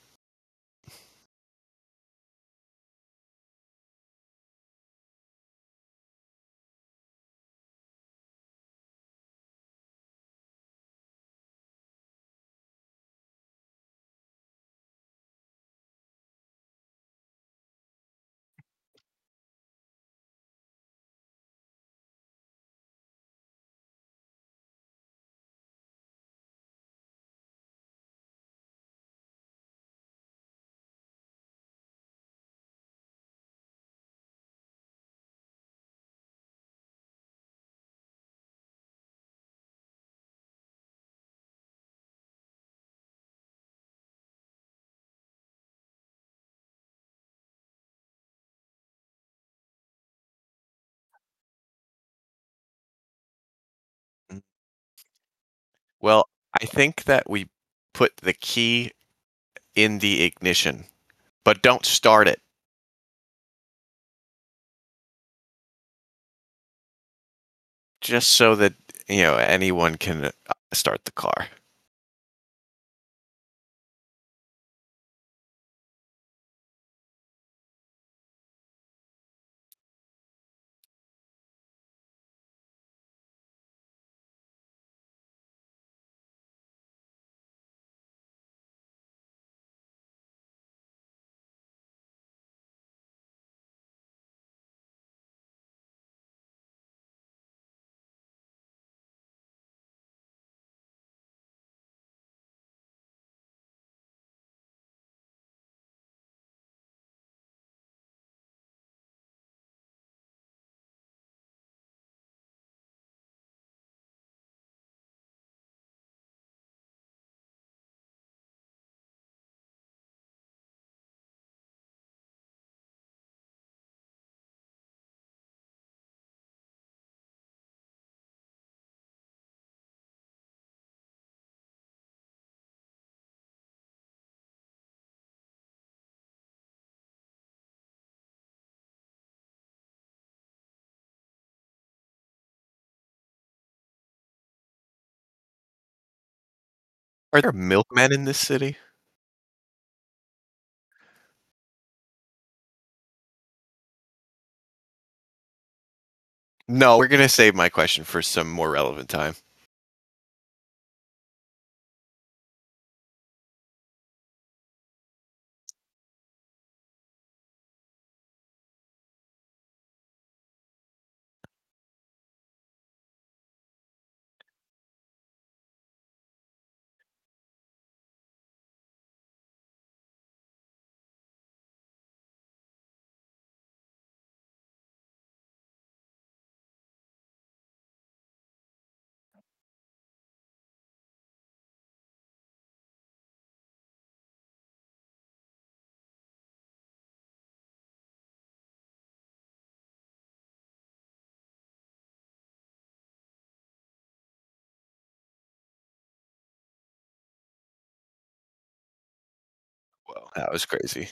Mm. Well, I think that we put the key in the ignition, but don't start it, just so that you know anyone can uh, start the car. Are there milkmen in this city? No, we're gonna save my question for some more relevant time. Well, that was crazy.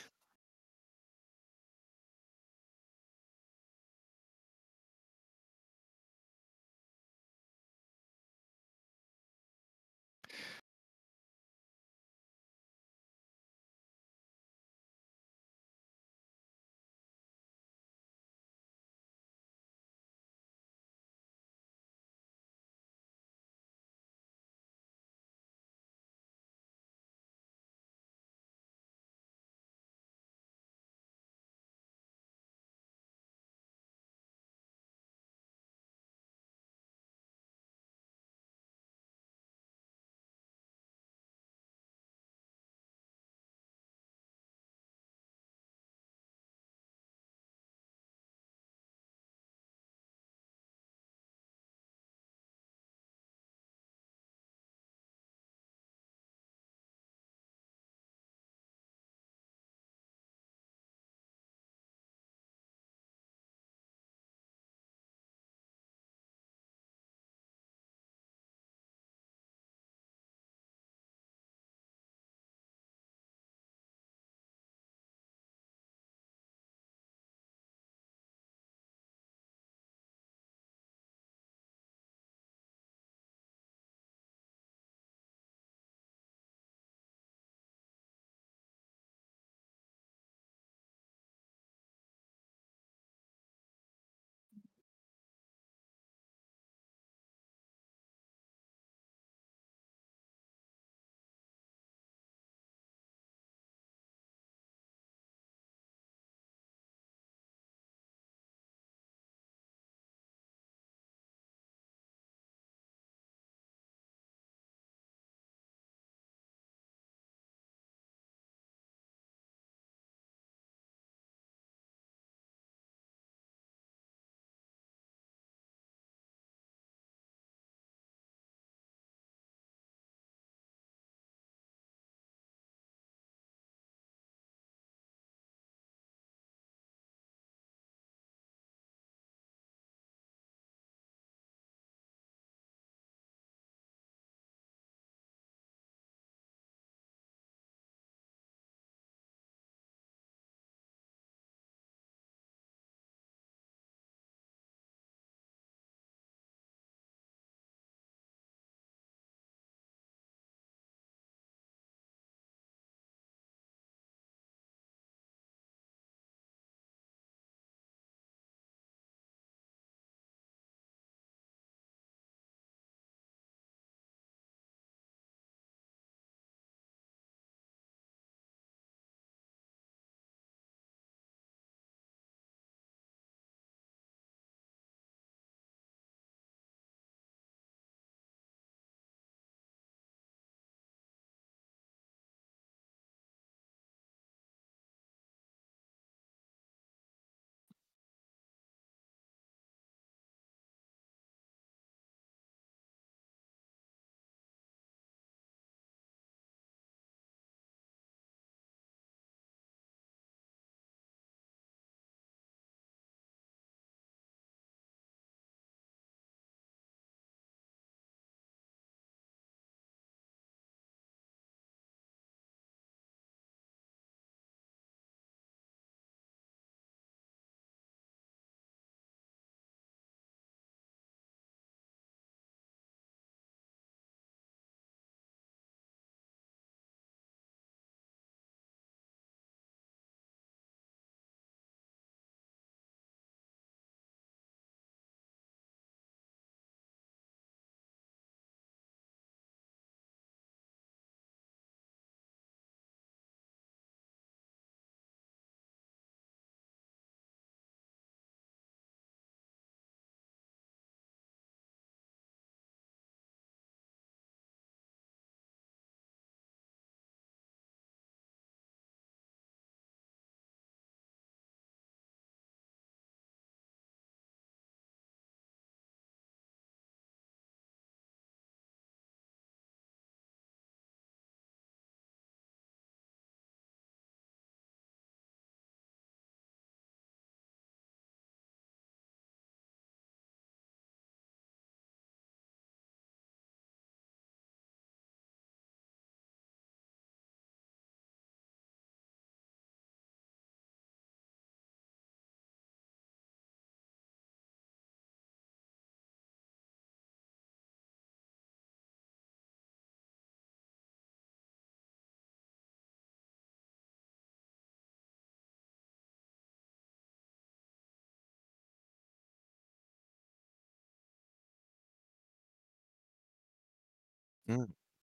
Mm.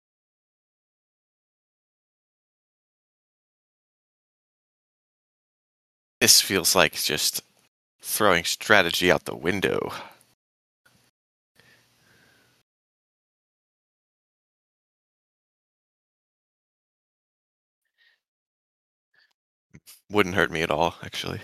This feels like just throwing strategy out the window. Wouldn't hurt me at all, actually.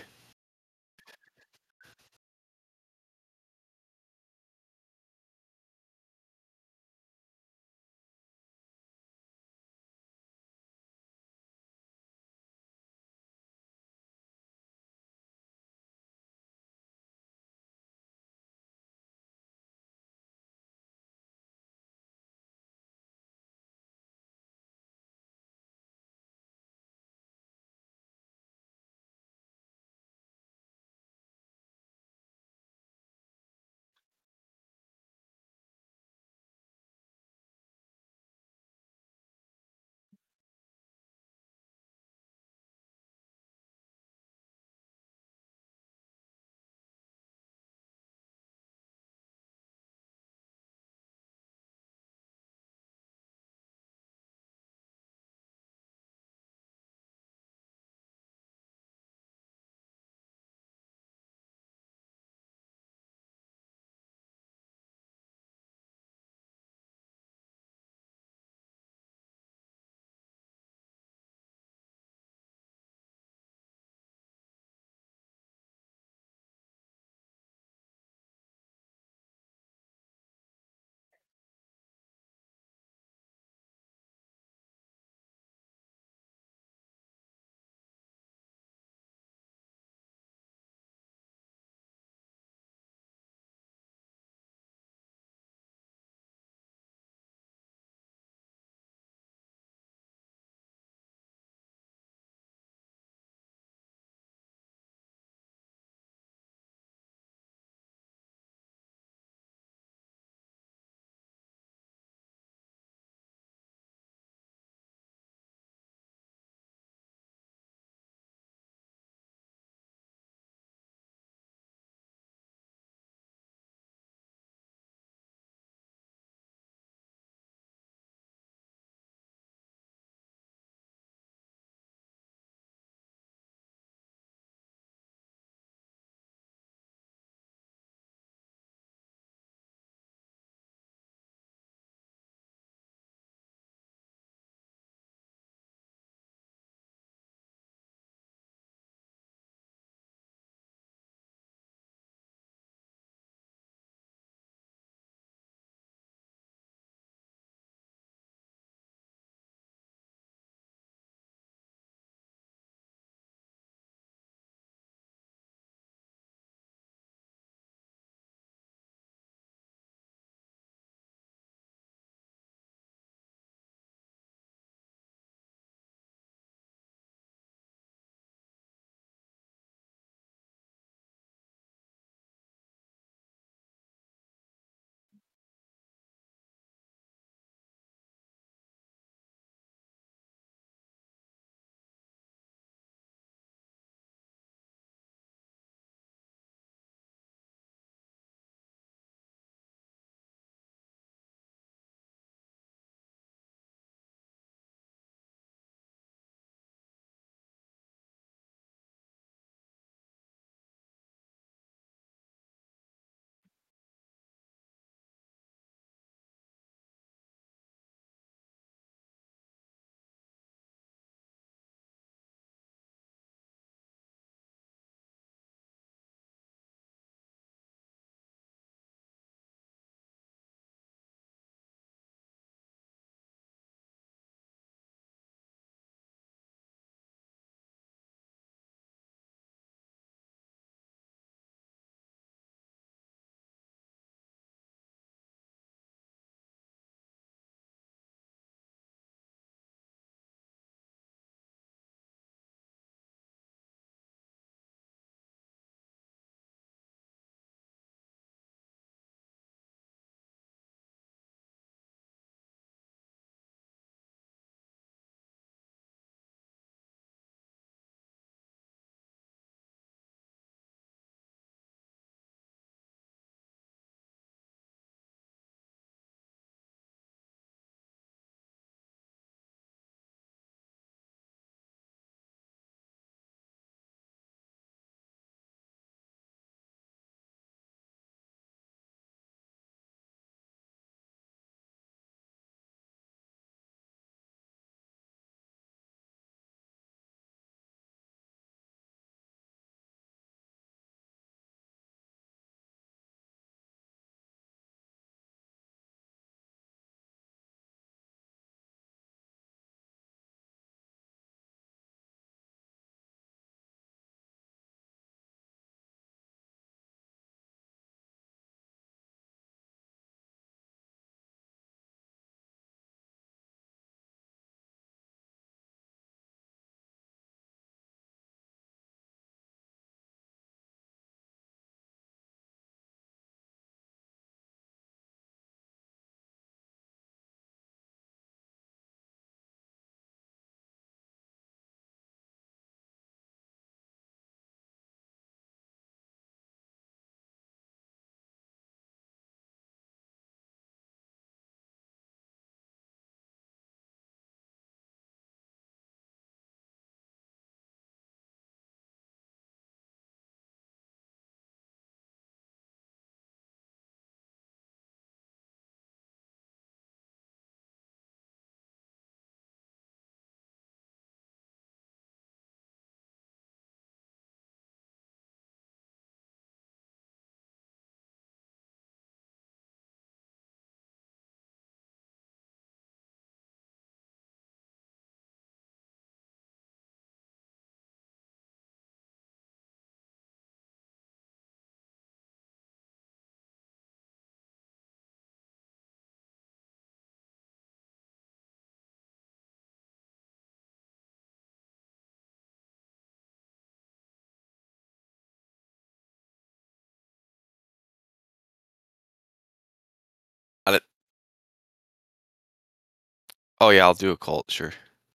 Oh, yeah, I'll do a Colt, sure.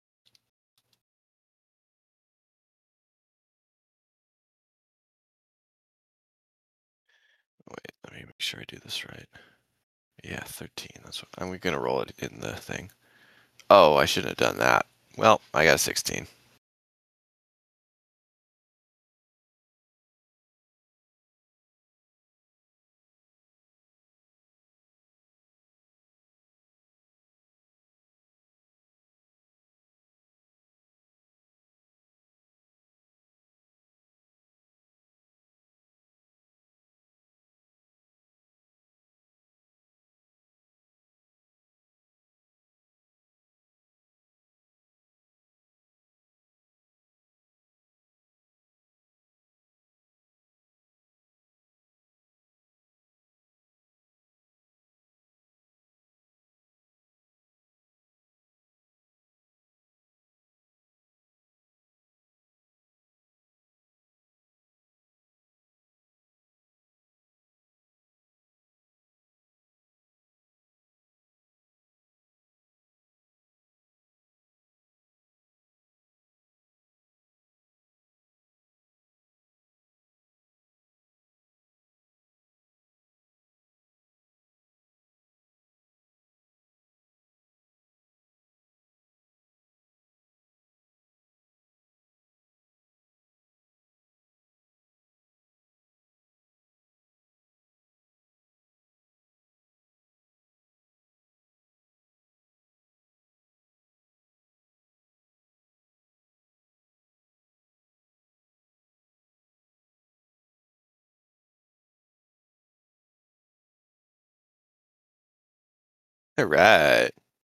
Wait, let me make sure I do this right. Yeah, thirteen. That's what I'm gonna roll it in the thing. Oh, I shouldn't have done that. Well, I got a sixteen. All right.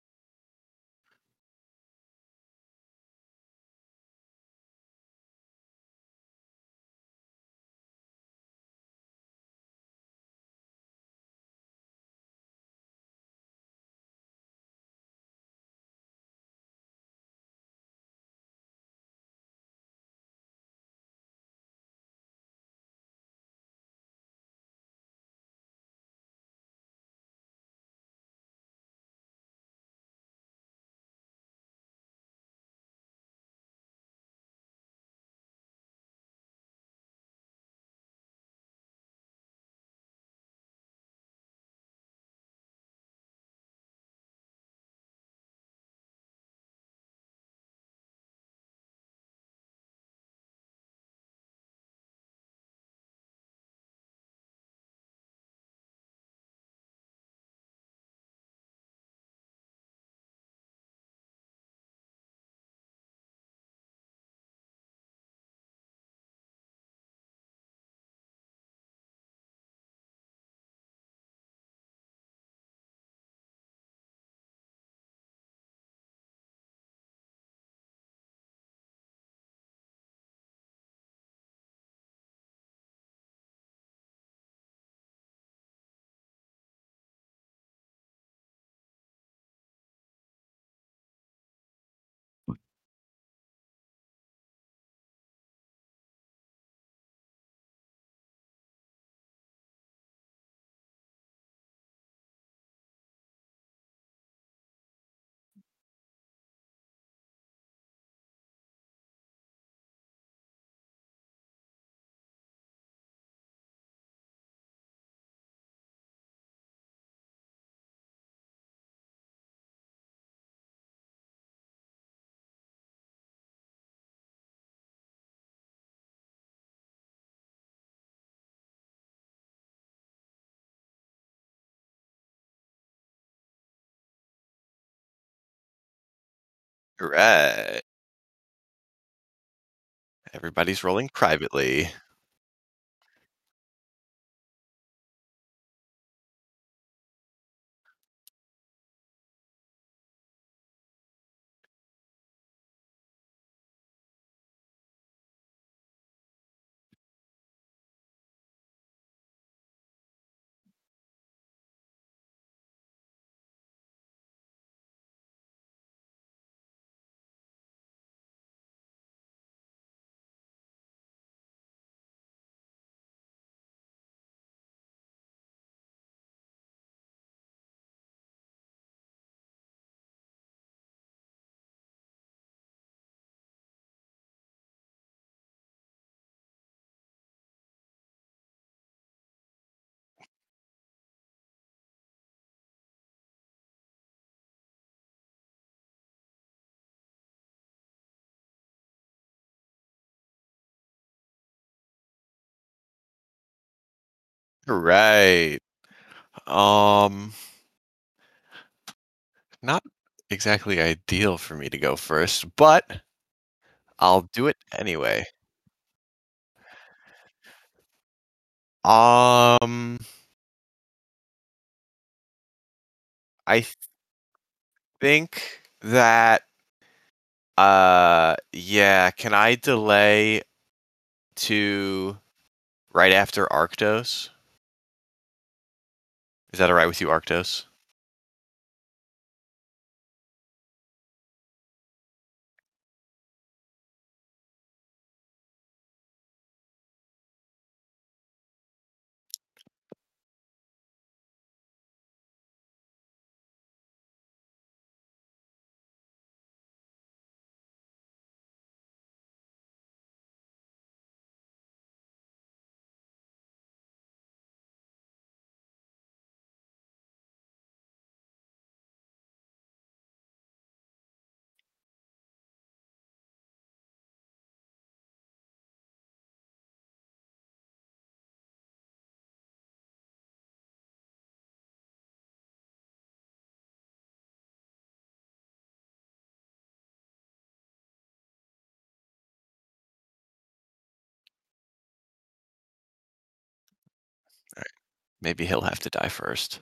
All right. Everybody's rolling privately. Right. Um, Not exactly ideal for me to go first, but I'll do it anyway. Um, I think that uh yeah, can I delay to right after Arctos? Is that all right with you, Arctos? All right. Maybe he'll have to die first.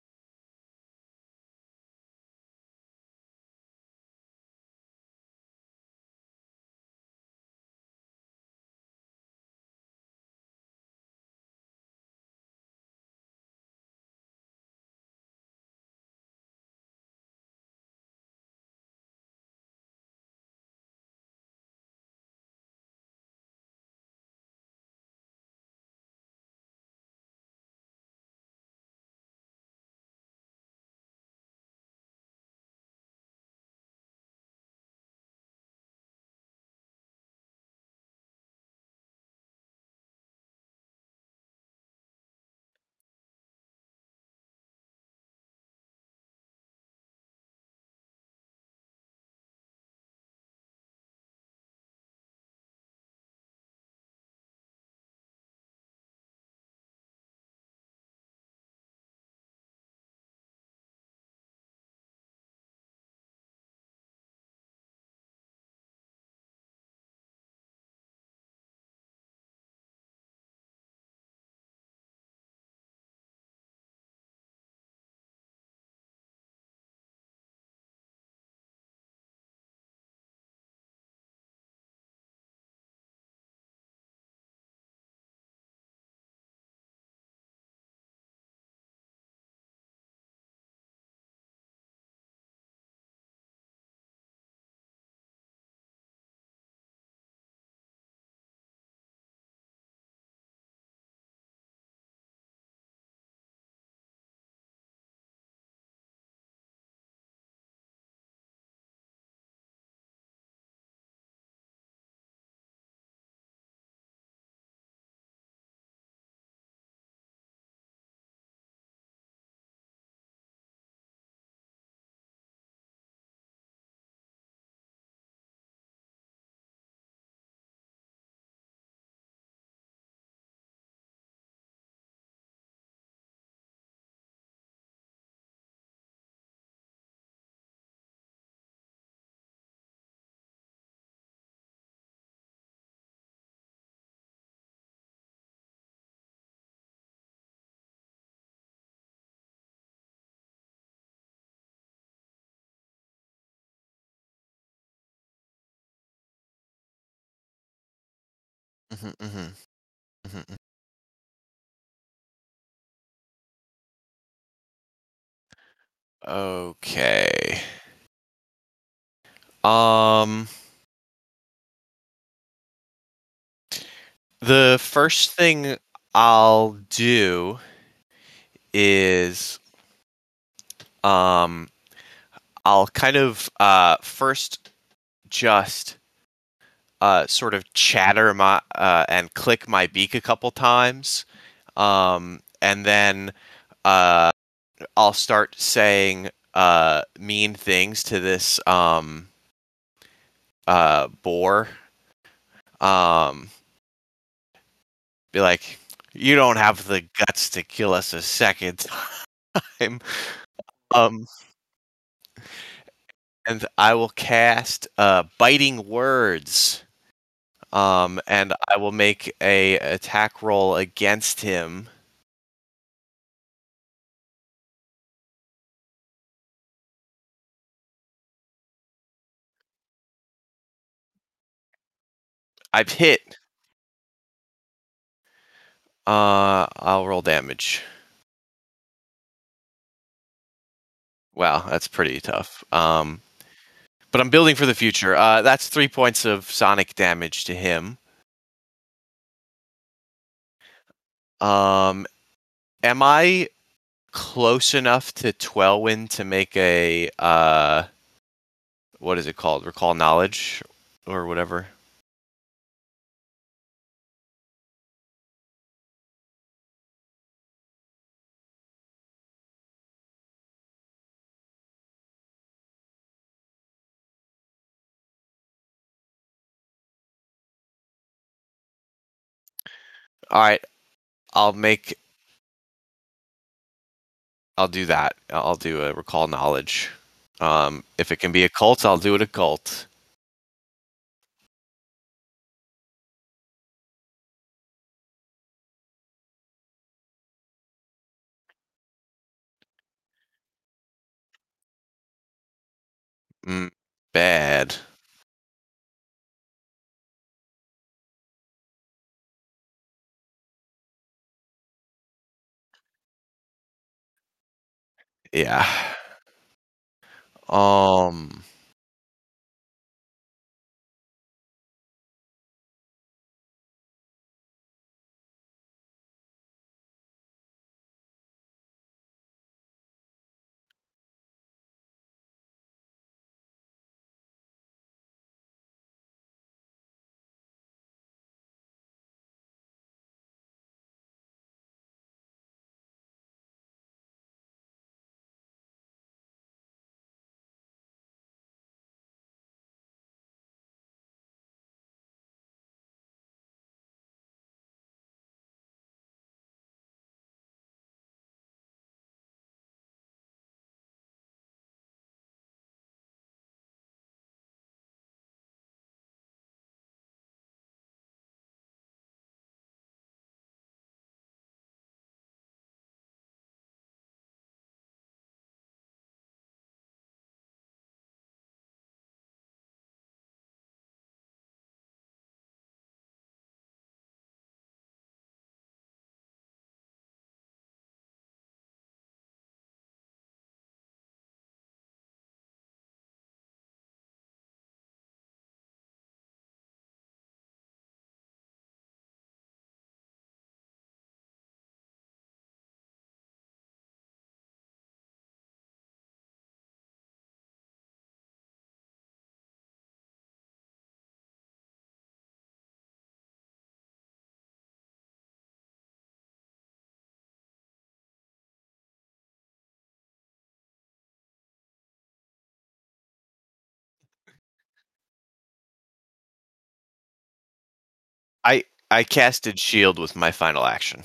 Hmm, hmm, hmm. Okay. Um, the first thing I'll do is um I'll kind of uh first just uh sort of chatter my uh and click my beak a couple times. Um and then uh I'll start saying uh mean things to this um uh boar. Um be like, You don't have the guts to kill us a second time. Um, and I will cast uh, biting words. Um, and I will make a attack roll against him. I've hit. Uh, I'll roll damage. Wow, that's pretty tough. Um, but I'm building for the future. Uh, that's three points of sonic damage to him. Um, am I close enough to Twelwyn to make a uh, what is it called? Recall knowledge or whatever. All right, I'll make. I'll do that. I'll do a recall knowledge. Um, if it can be a cult, I'll do it a cult. Mm, bad. Yeah. Um. I I casted shield with my final action.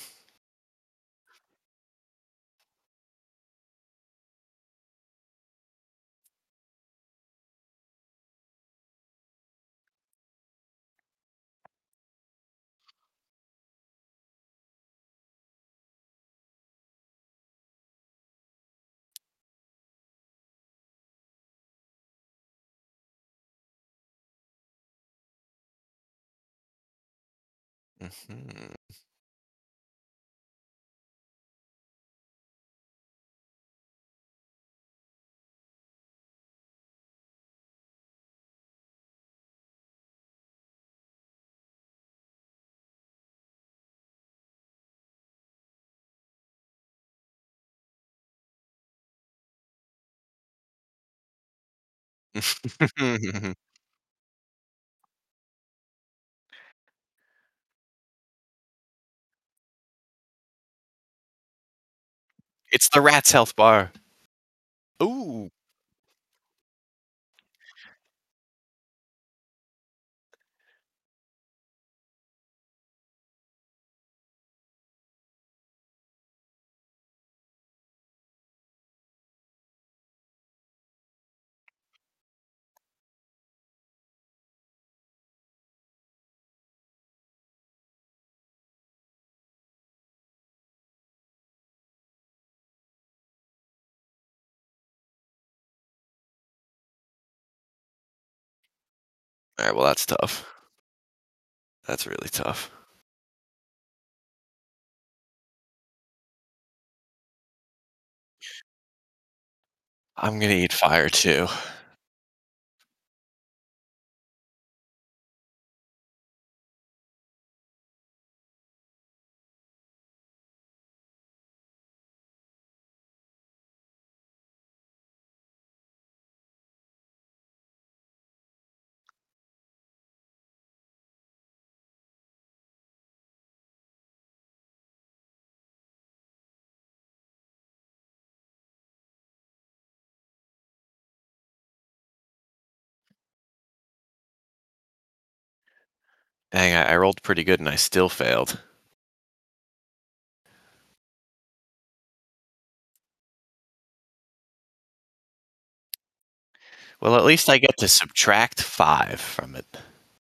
Mhm. It's the rat's health bar. Ooh. Alright, well, that's tough. That's really tough. I'm gonna eat fire too. Dang, I I rolled pretty good and I still failed. Well, at least I get to subtract five from it.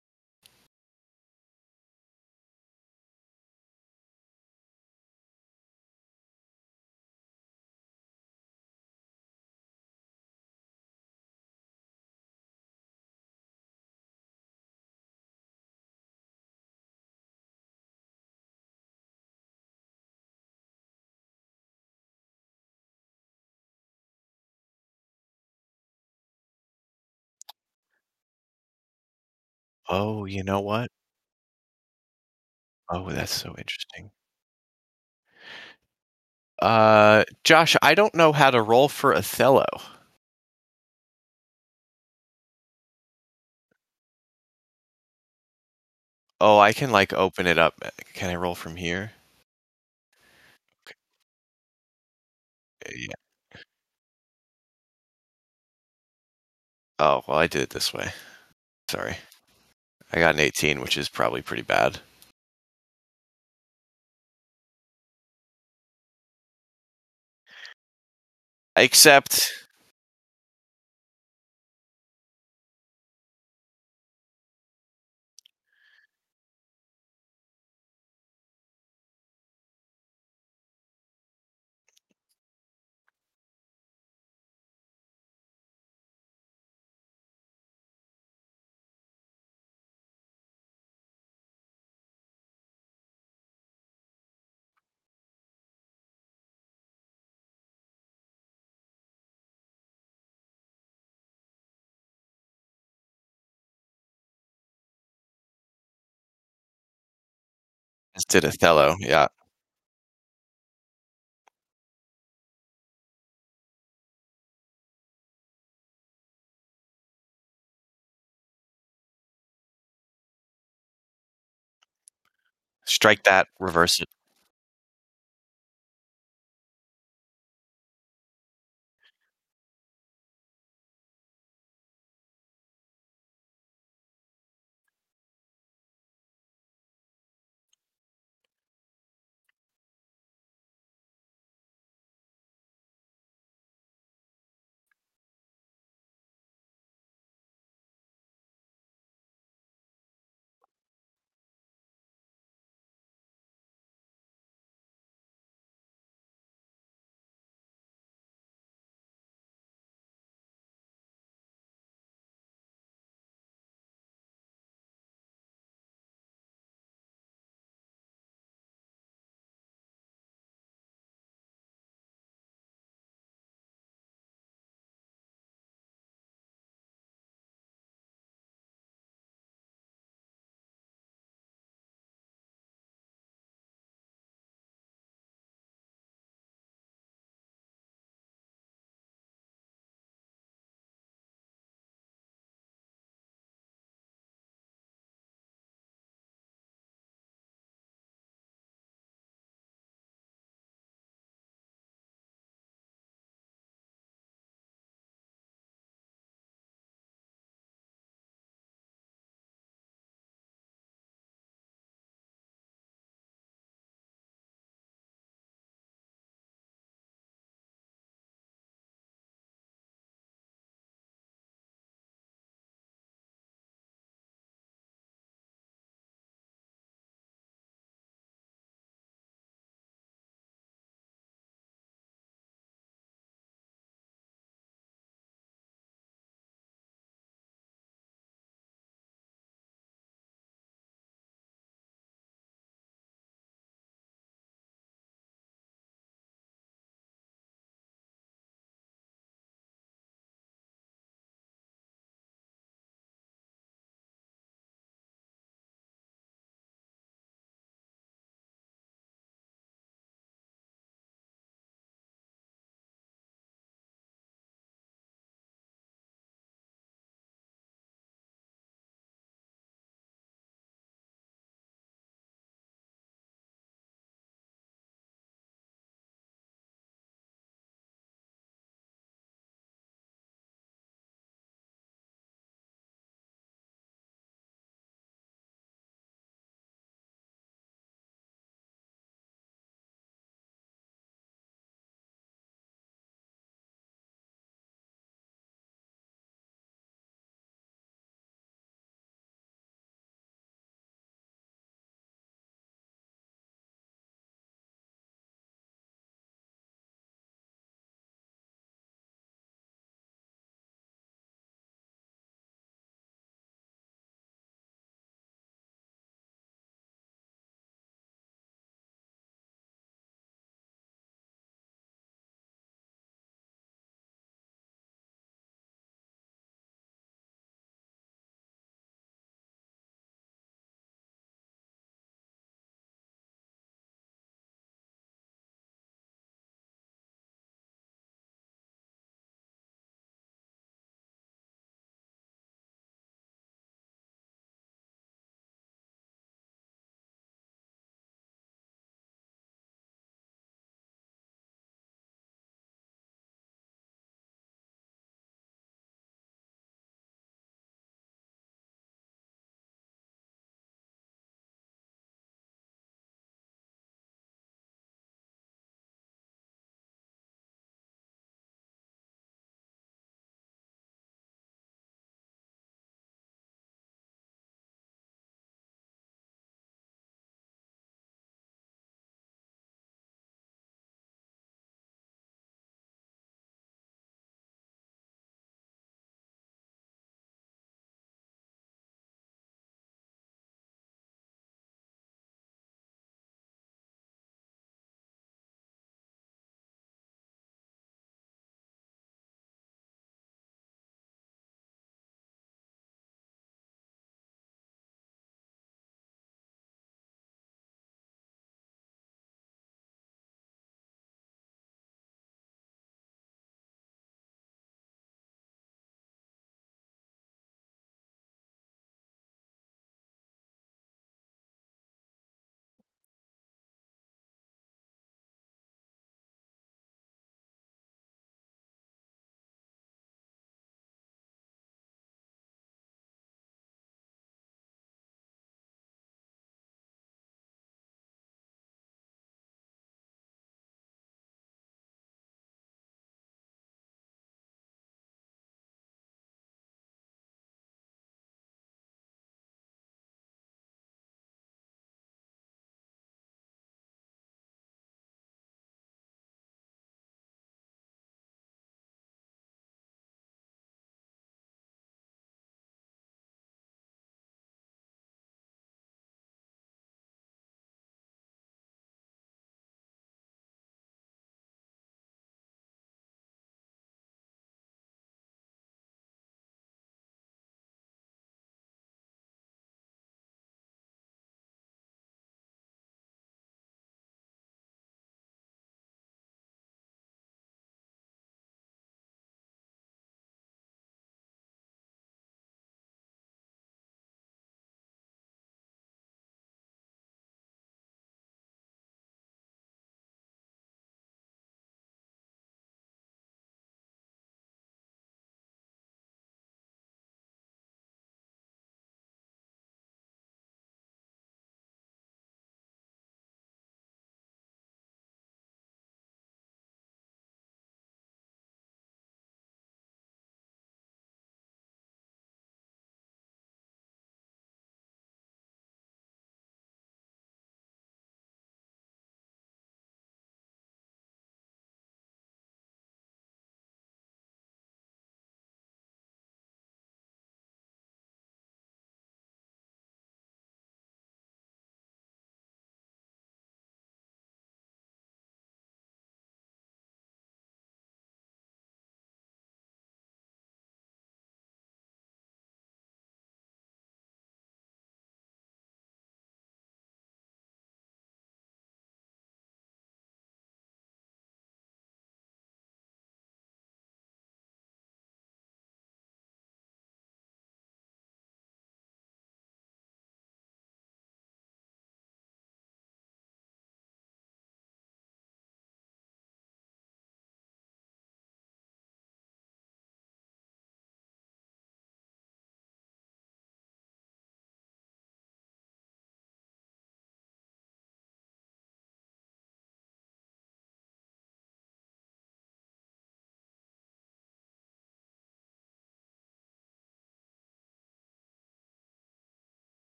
Oh, you know what? Oh, that's so interesting. Uh, Josh, I don't know how to roll for Othello. Oh, I can, like, open it up. Uh, can I roll from here? Uh, yeah. Oh, well, I did it this way. Sorry. I got an eighteen, which is probably pretty bad. Except just did Othello, yeah. Strike that, reverse it.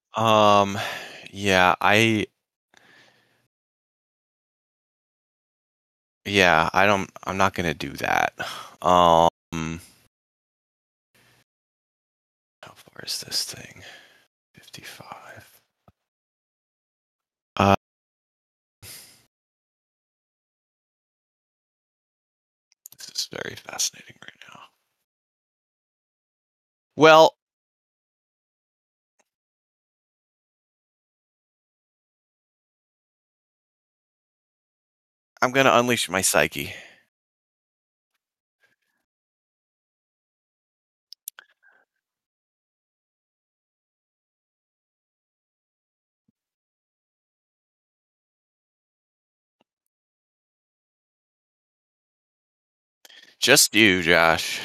Um, yeah, I yeah, I don't I'm not gonna do that. Um, how far is this thing? fifty-five. Uh, this is very fascinating right now. Well, I'm gonna unleash my psyche. Just you, Josh.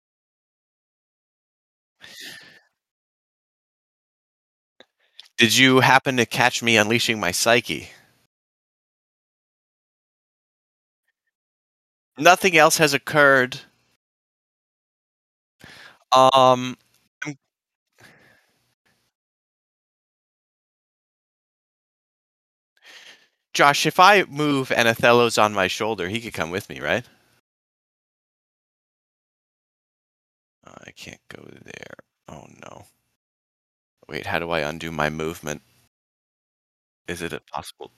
Did you happen to catch me unleashing my psyche? Nothing else has occurred. Um, I'm Josh, if I move and Othello's on my shoulder, he could come with me, right? Uh, I can't go there. Oh no. Wait, how do I undo my movement? Is it possible?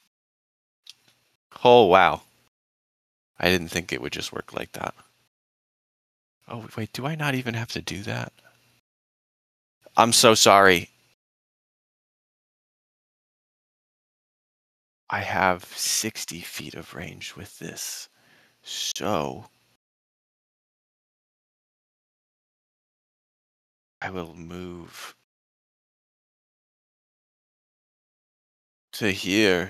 Oh wow. I didn't think it would just work like that. Oh wait, do I not even have to do that? I'm so sorry. I have sixty feet of range with this. So I will move to here.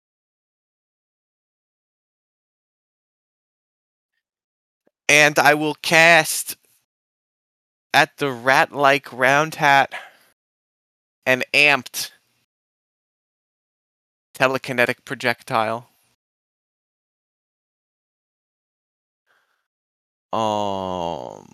And I will cast at the rat like round hat an amped telekinetic projectile. Um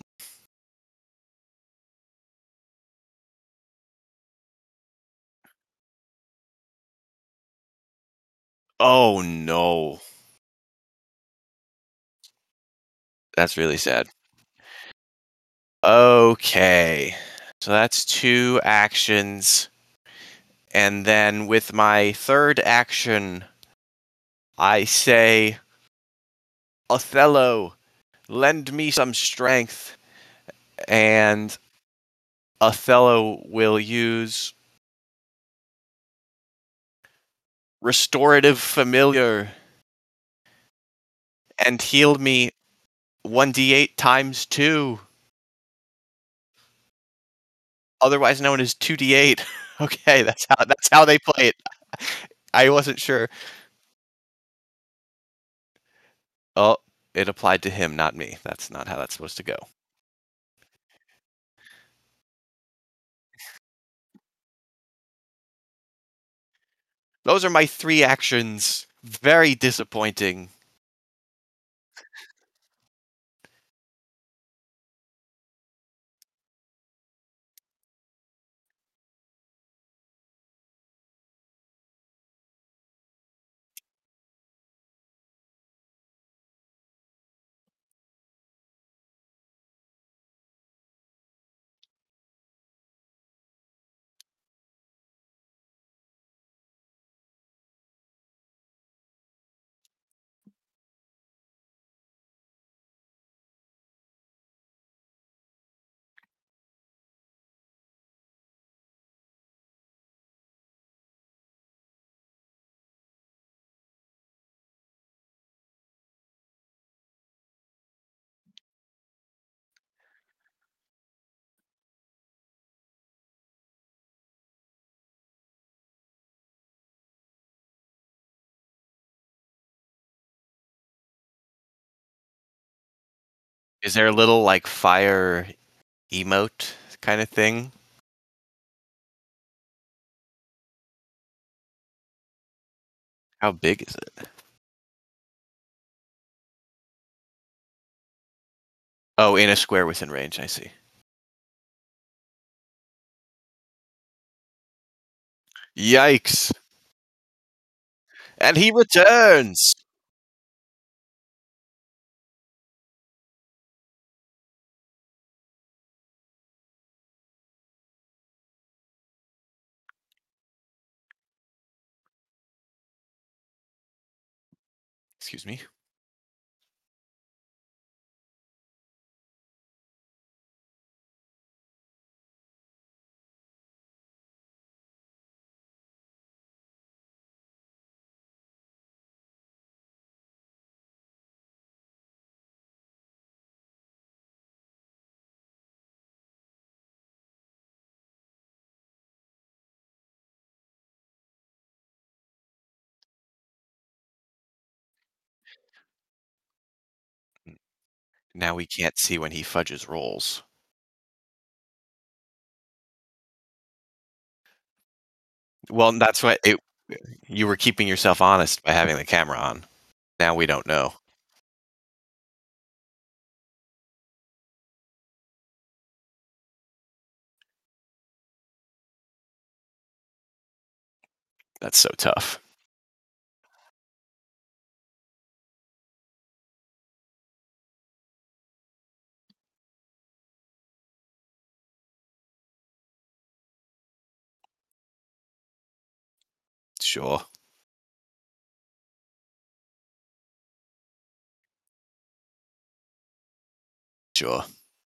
oh no. That's really sad. Okay. So that's two actions. And then with my third action, I say, Othello, lend me some strength. And Othello will use restorative familiar and heal me one d eight times two, otherwise known as two d eight. Okay, that's how that's how they play it. I wasn't sure. Oh, it applied to him, not me. That's not how that's supposed to go. Those are my three actions. Very disappointing. Is there a little like fire emote kind of thing? How big is it? Oh, in a square within range, I see. Yikes. And he returns. Excuse me. Now we can't see when he fudges rolls. Well, that's what it you were keeping yourself honest by having the camera on. Now we don't know. That's so tough. Sure. Sure.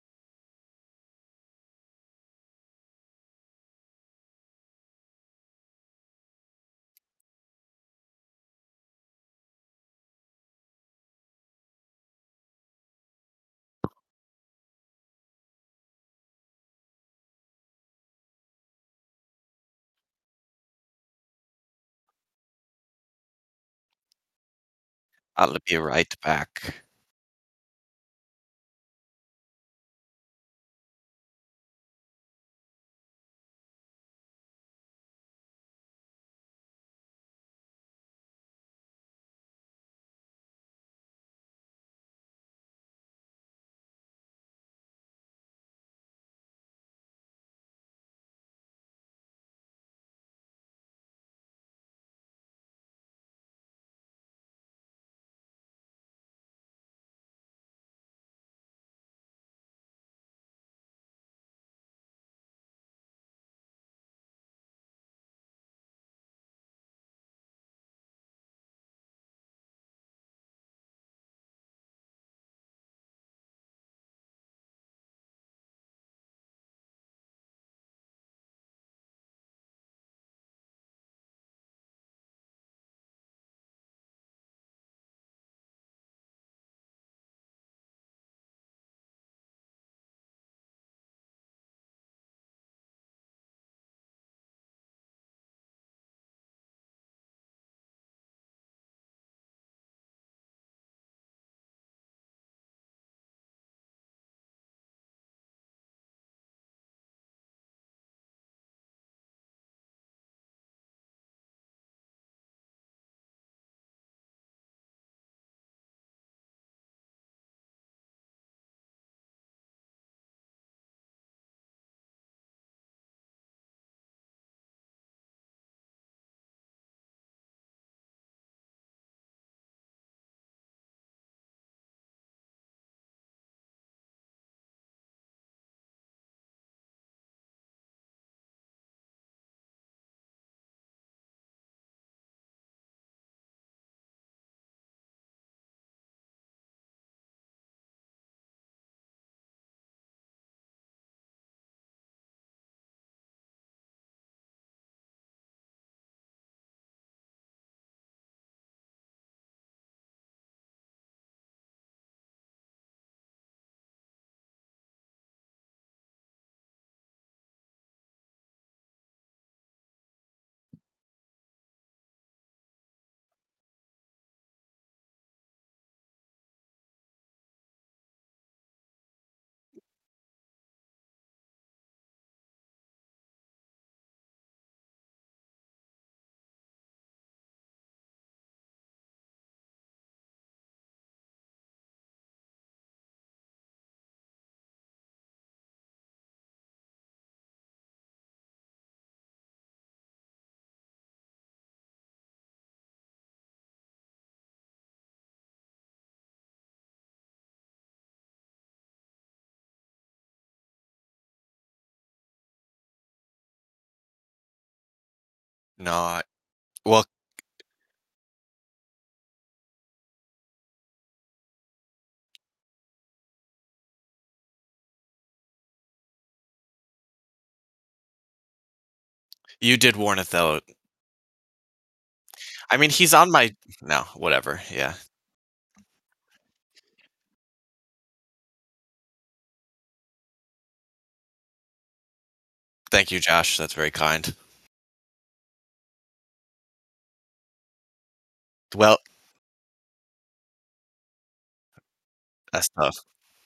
I'll be right back. No, well, you did warn Othello. I mean, he's on my no, whatever, yeah. Thank you, Josh, that's very kind. Well, that's tough.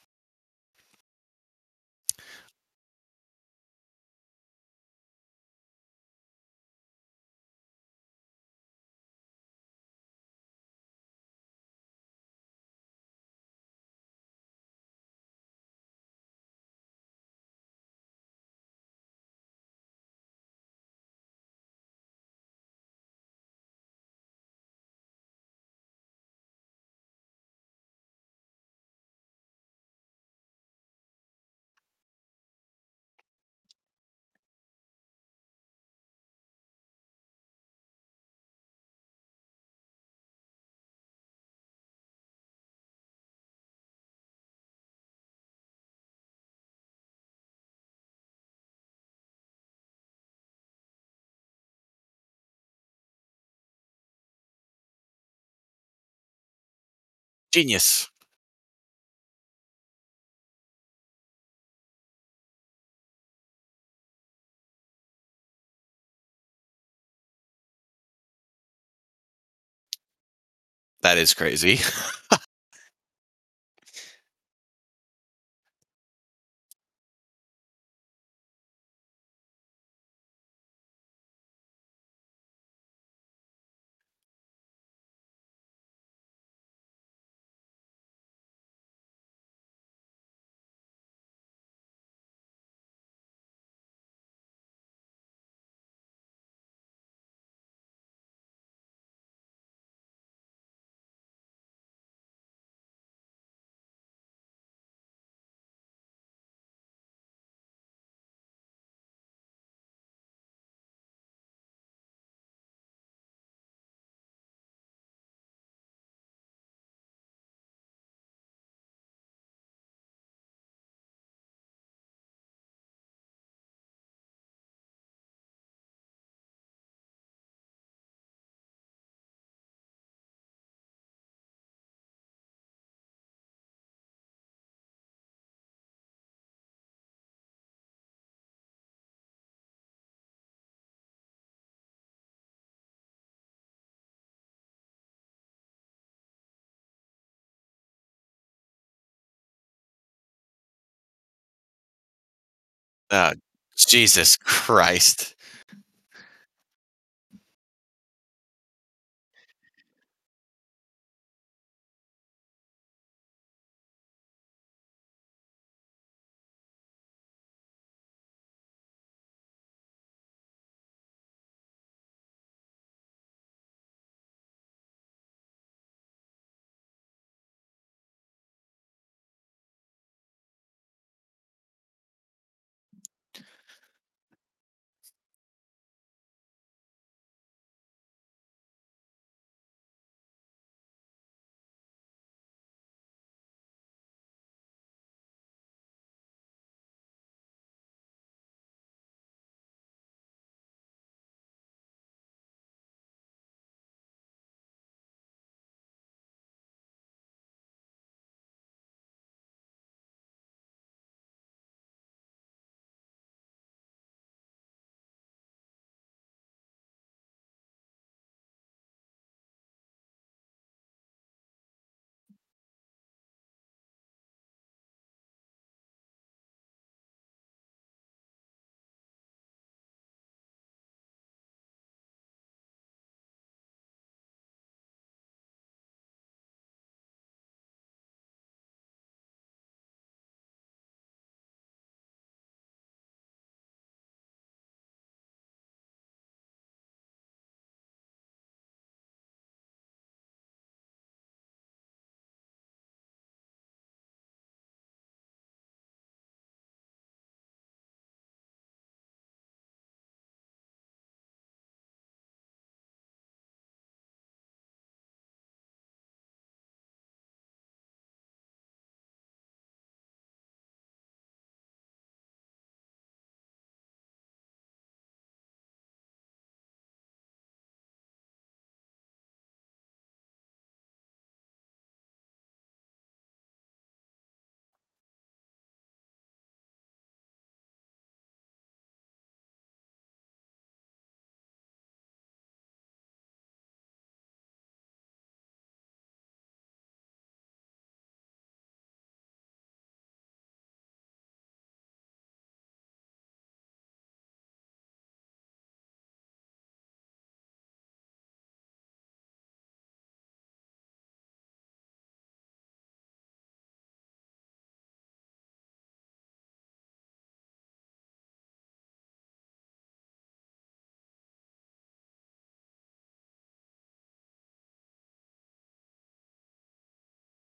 Genius. That is crazy. Uh, Jesus Christ.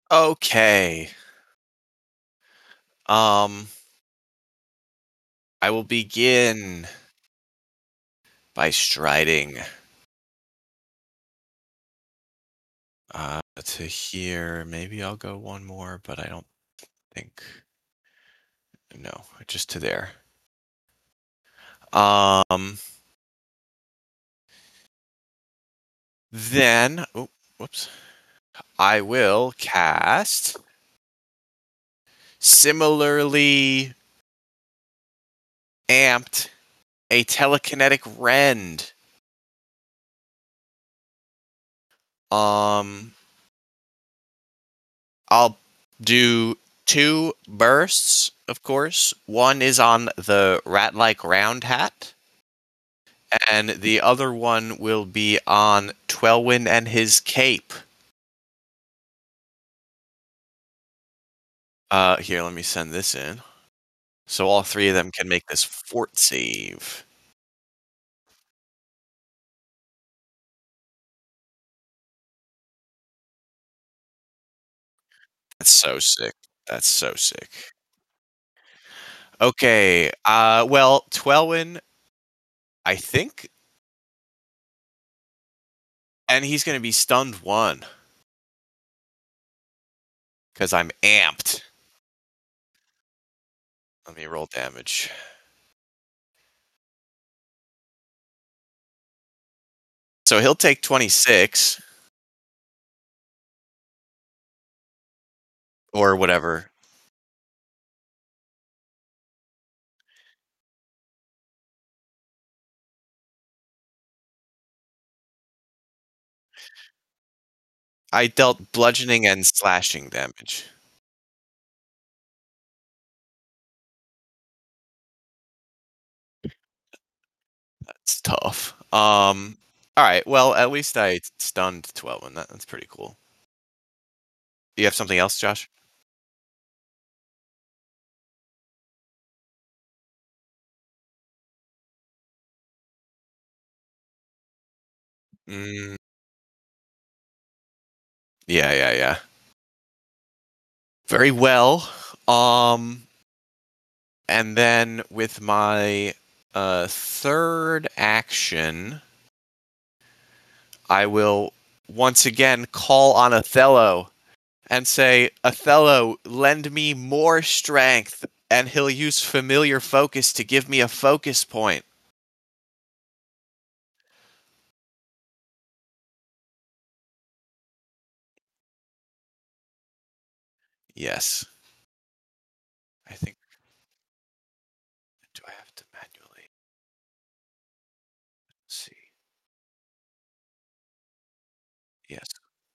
Okay. Um, I will begin by striding uh, to here. Maybe I'll go one more, but I don't think. No, just to there. Um, then, oh, whoops. I will cast similarly amped a telekinetic rend. Um, I'll do two bursts, of course. One is on the rat-like round hat, and the other one will be on Twelwyn and his cape. Uh, here, let me send this in. So all three of them can make this fort save. That's so sick. That's so sick. Okay. Uh, well, Twelwyn, I think, and he's going to be stunned one because I'm amped. Let me roll damage. So he'll take twenty-six or whatever. I dealt bludgeoning and slashing damage. That's tough. Um, all right. Well, at least I stunned twelve, and that, that's pretty cool. You have something else, Josh? Mm, yeah, yeah, yeah. Very well. Um, and then with my uh third action, I will once again call on Othello and say, Othello, lend me more strength, and he'll use familiar focus to give me a focus point. Yes. I think. Do I have to manually see? Yes.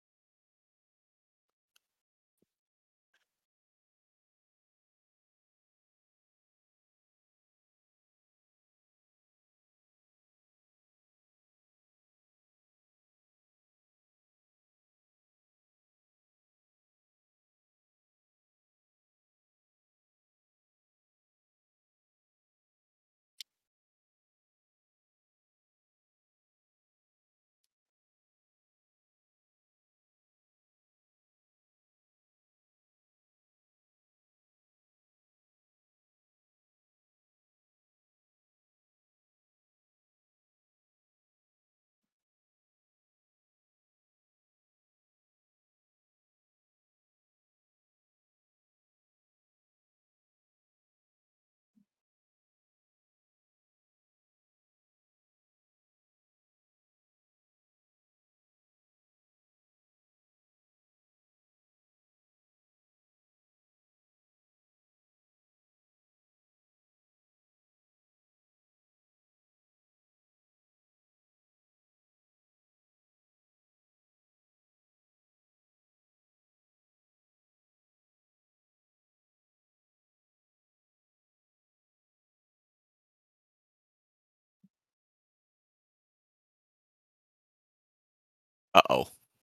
Uh oh.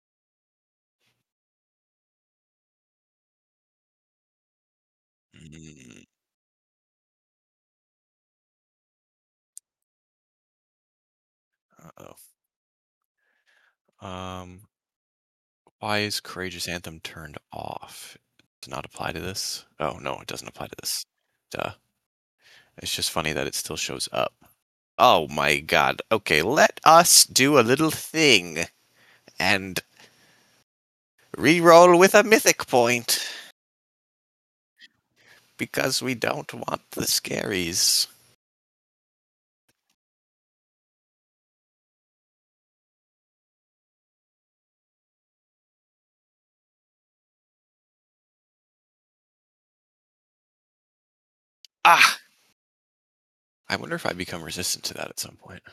Mm, uh oh. Um. Why is Courageous Anthem turned off? Does not apply to this? Oh, no, it doesn't apply to this. Duh. It's just funny that it still shows up. Oh my god. Okay, let us do a little thing and re-roll with a mythic point because we don't want the scaries. Ah! I wonder if I become resistant to that at some point.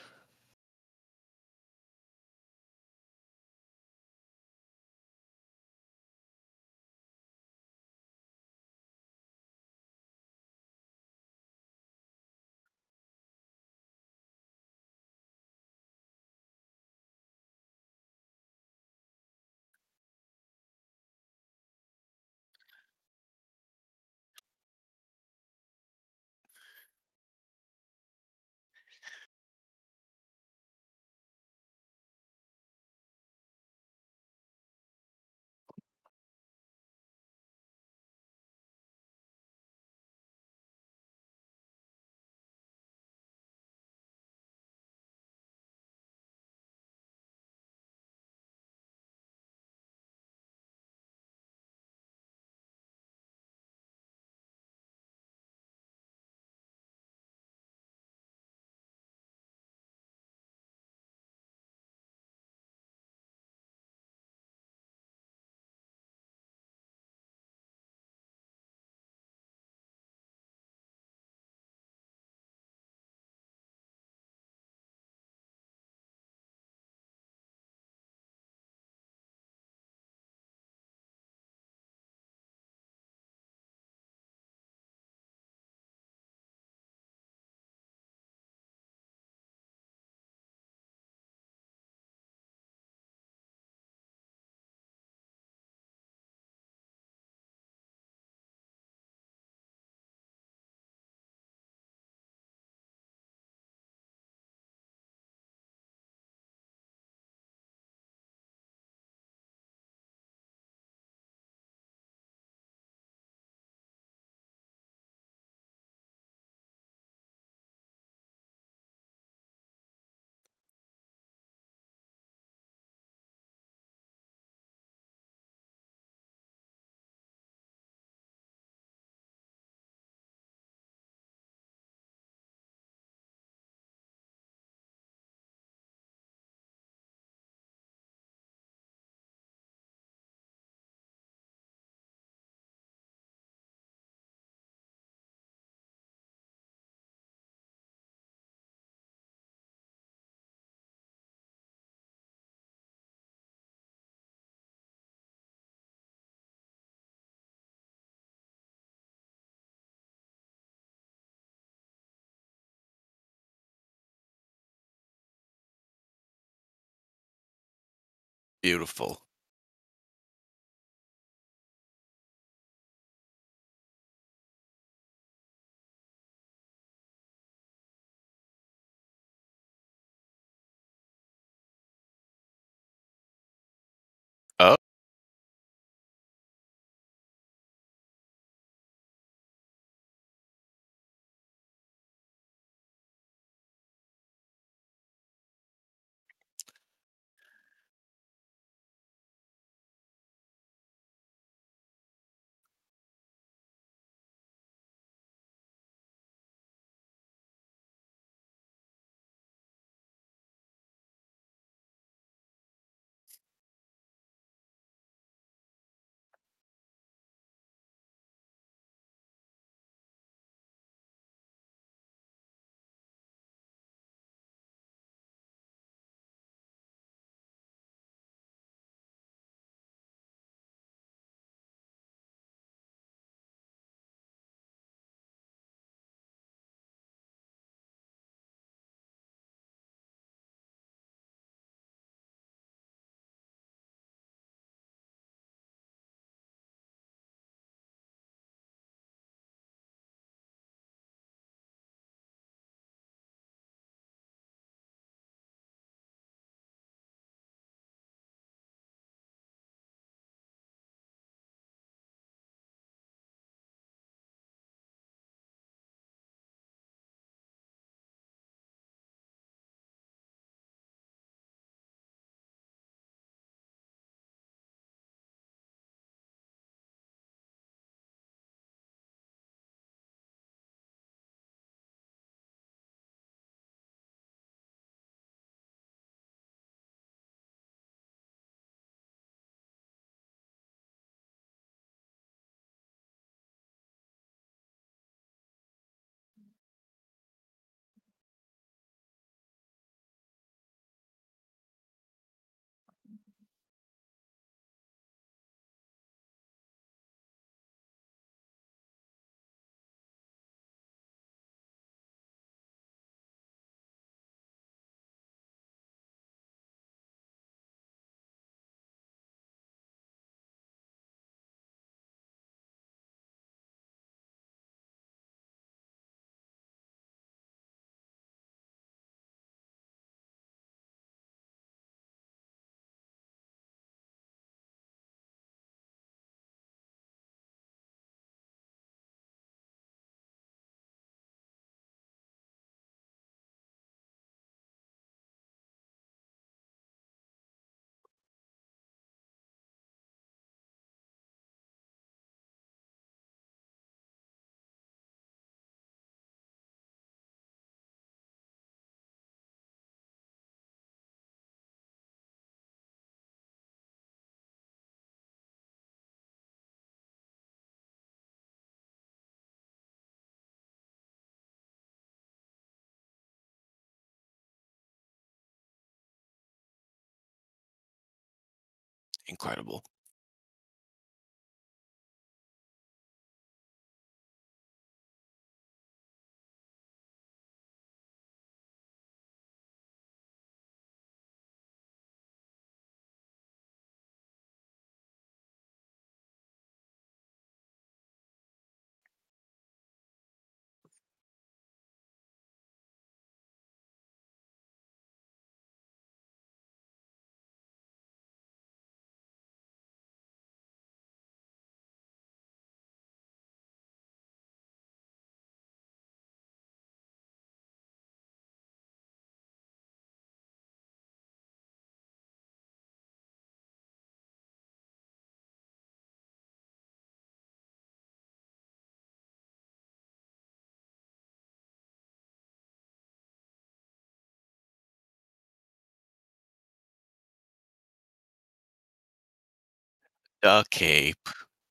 Beautiful. Oh, Incredible. The cape.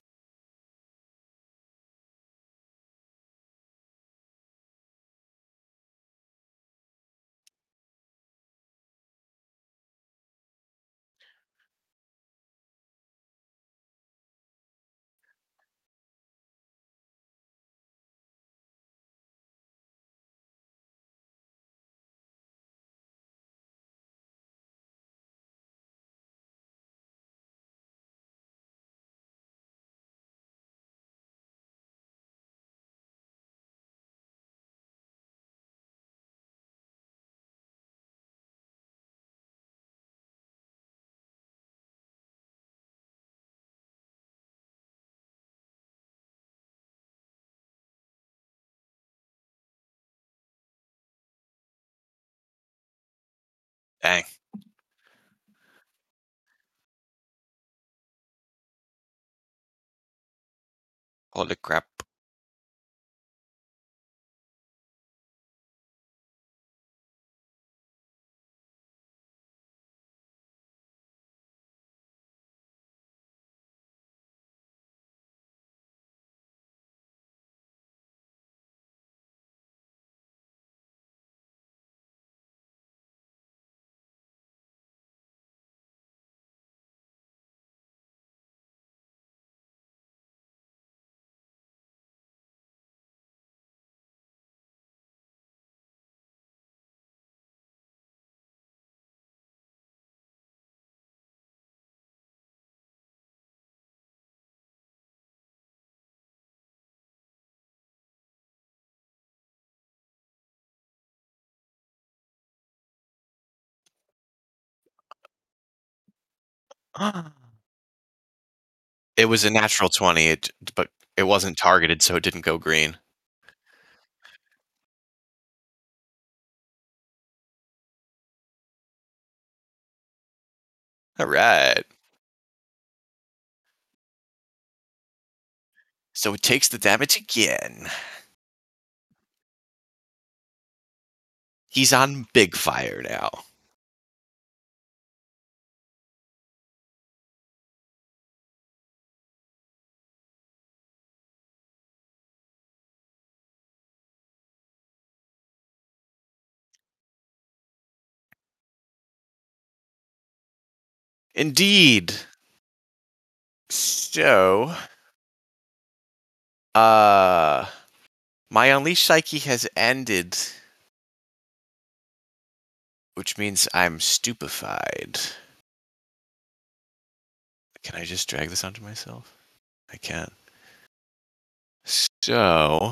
Dang. Holy crap. It was a natural twenty, it but it wasn't targeted, so it didn't go green. Alright. So it takes the damage again. He's on big fire now. Indeed. So, uh, my Unleashed Psyche has ended, which means I'm stupefied. Can I just drag this onto myself? I can. So,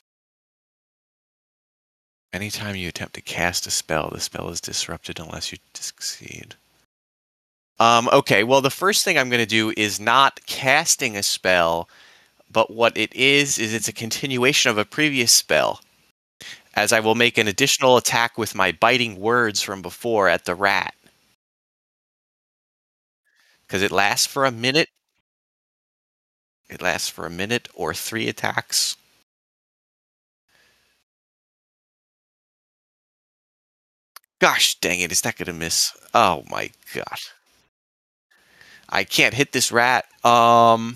anytime you attempt to cast a spell, the spell is disrupted unless you succeed. Um, okay, well, the first thing I'm going to do is not casting a spell, but what it is, is it's a continuation of a previous spell, as I will make an additional attack with my biting words from before at the rat. Because it lasts for a minute. It lasts for a minute or three attacks. Gosh dang it, is that going to miss? Oh my god. I can't hit this rat. Um,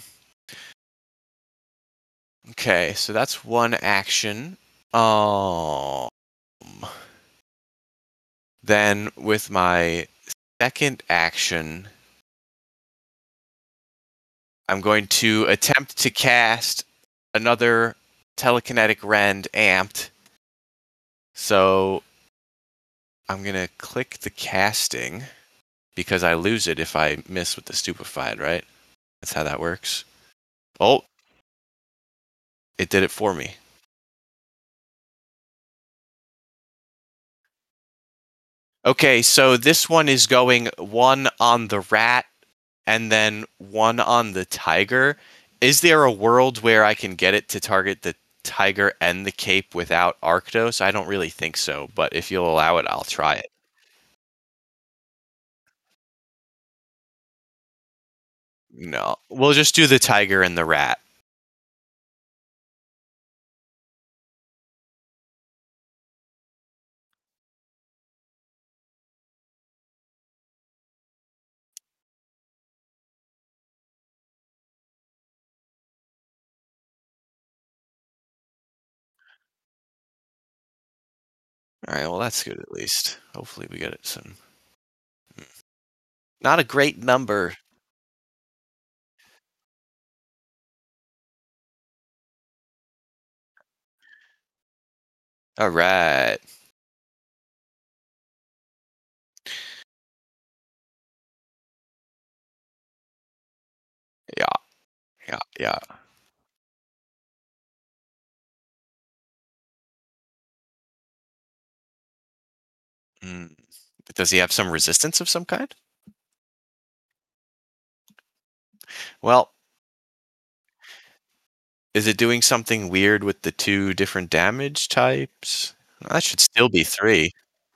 okay, so that's one action. Um, then with my second action, I'm going to attempt to cast another telekinetic rend amped. So I'm gonna click the casting because I lose it if I miss with the stupefied, right? That's how that works. Oh, it did it for me. Okay, so this one is going one on the rat and then one on the tiger. Is there a world where I can get it to target the tiger and the cape without Arctos? I don't really think so, but if you'll allow it, I'll try it. No, we'll just do the tiger and the rat. All right, well, that's good at least. Hopefully, we get it soon. Not a great number. All right. Yeah, yeah, yeah. Mm. Does he have some resistance of some kind? Well, is it doing something weird with the two different damage types? That should still be three.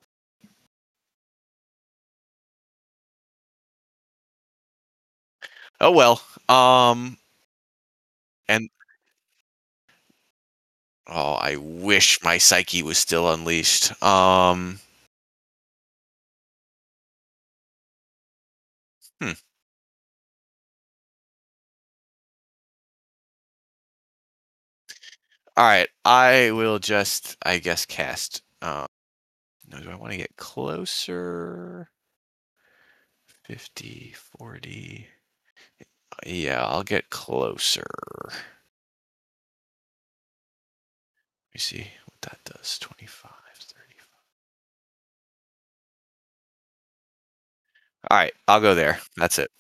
Oh well. Um, and oh, I wish my psyche was still unleashed. Um, hmm. All right, I will just, I guess, cast. Um, no, do I want to get closer? Fifty, forty. Yeah, I'll get closer. Let me see what that does. twenty-five, thirty-five. All right, I'll go there. That's it.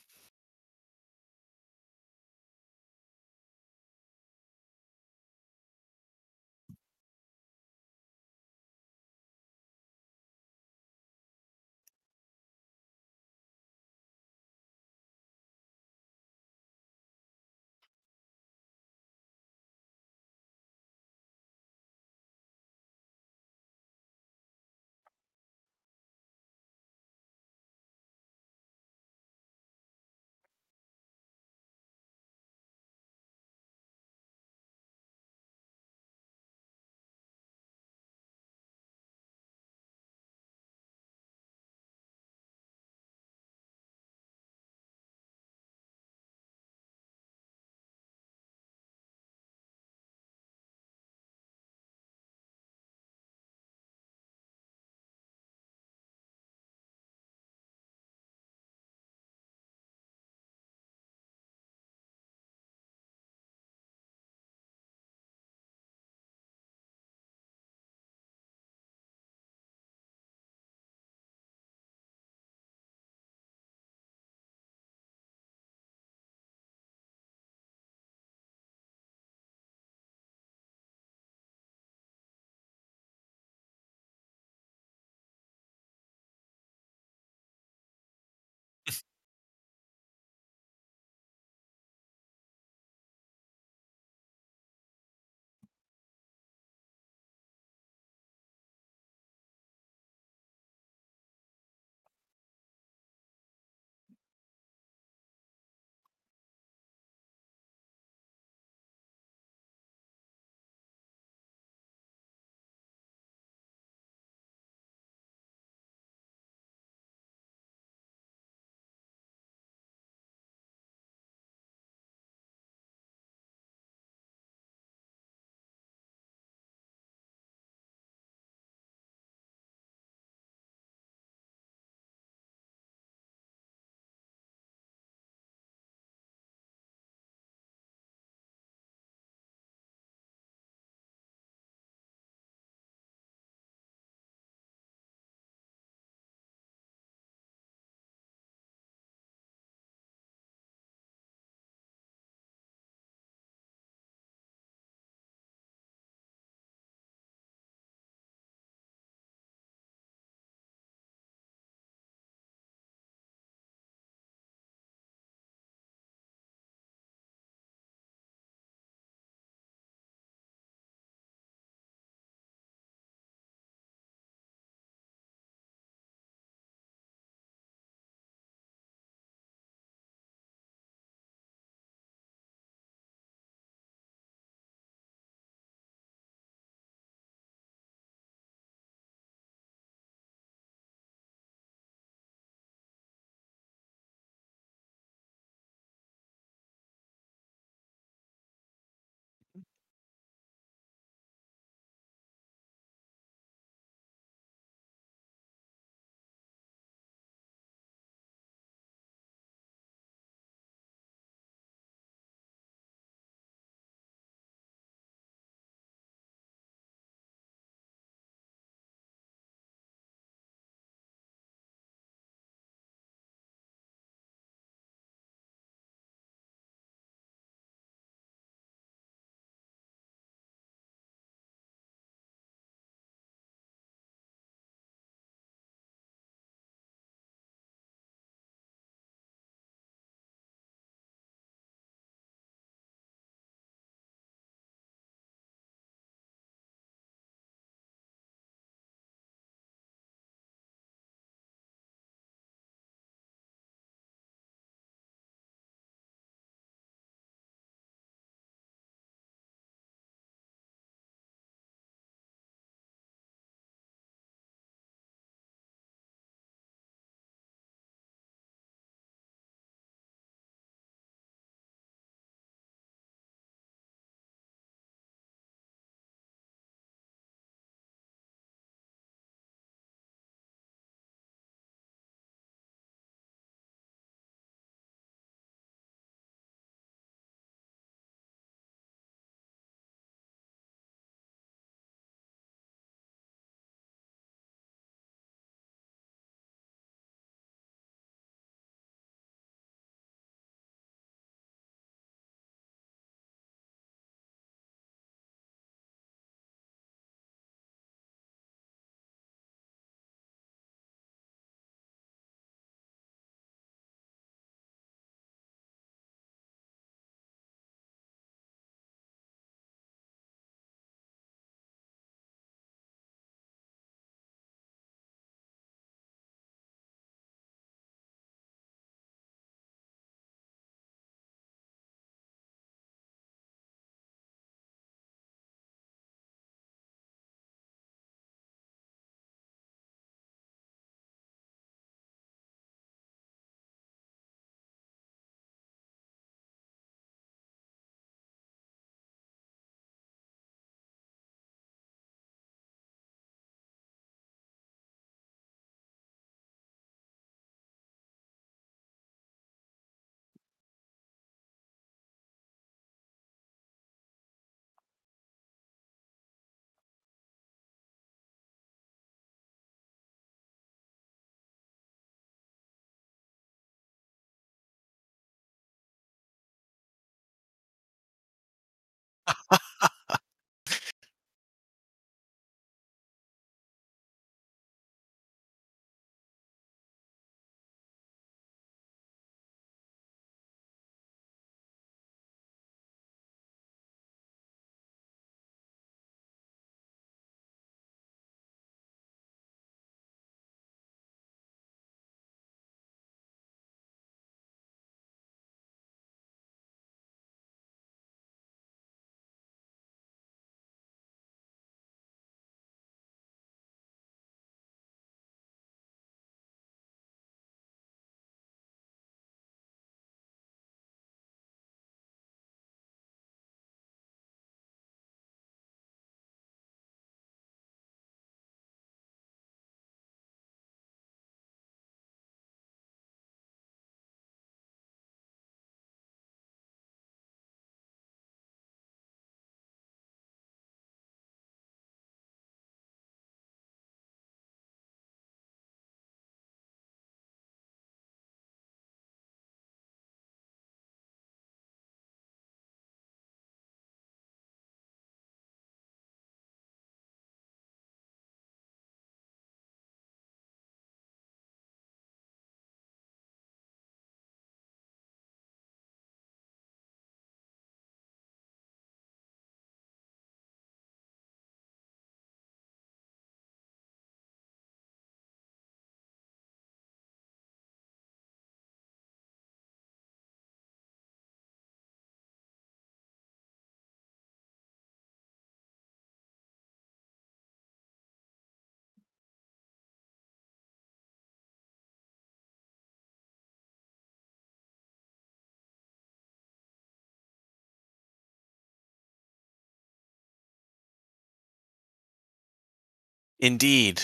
Indeed.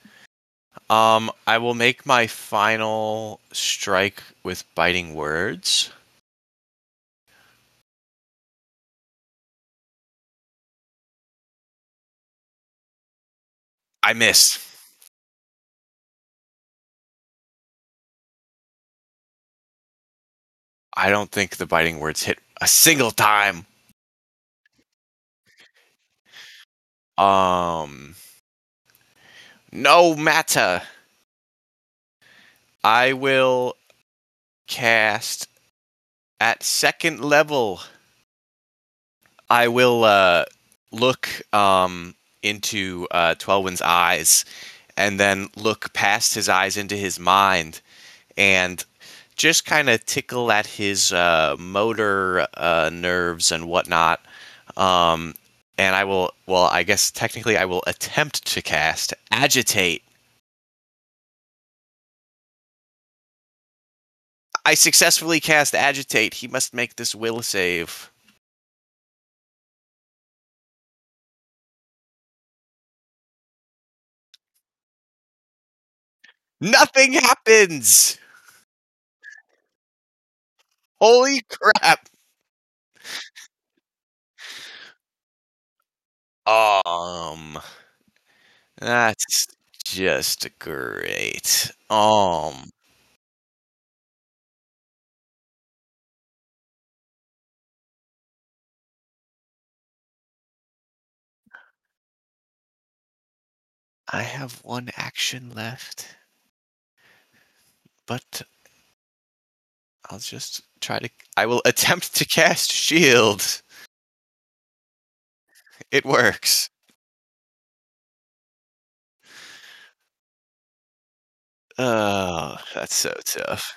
Um, I will make my final strike with biting words. I miss. I don't think the biting words hit a single time. Um, no matter. I will cast at second level. I will uh look um into uh Twelwyn's eyes and then look past his eyes into his mind and just kind of tickle at his uh, motor uh, nerves and whatnot. Um, and I will, well, I guess technically I will attempt to cast Agitate. I successfully cast Agitate. He must make this will save. Nothing happens! Holy crap! Um, that's just great. Um, I have one action left, but I'll just try to. I will attempt to cast shield. It works. Oh, that's so tough.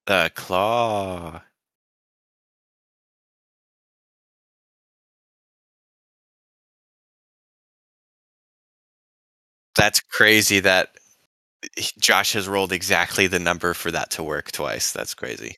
The claw. That's crazy that h Josh has rolled exactly the number for that to work twice. That's crazy.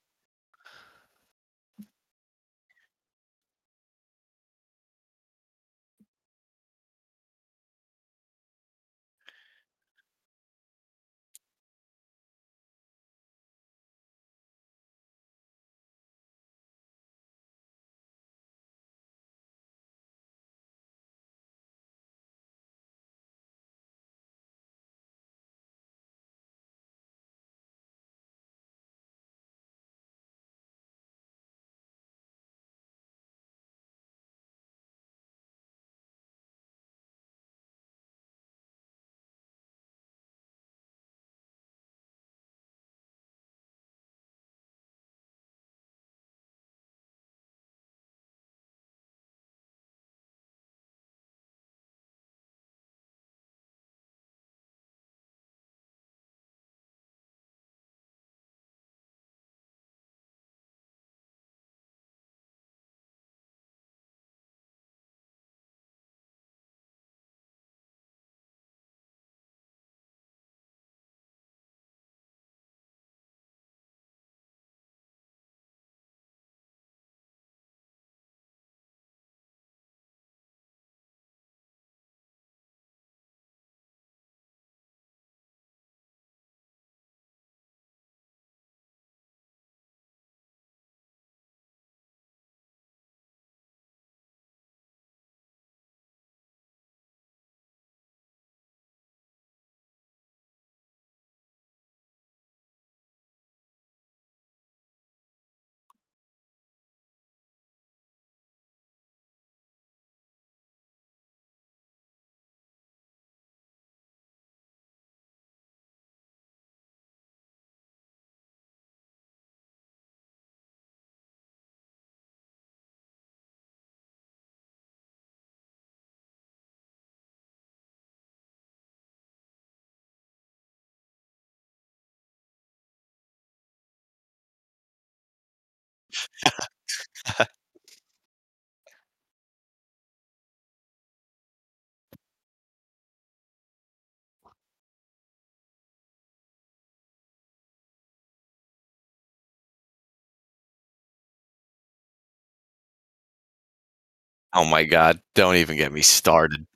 Oh my god, don't even get me started.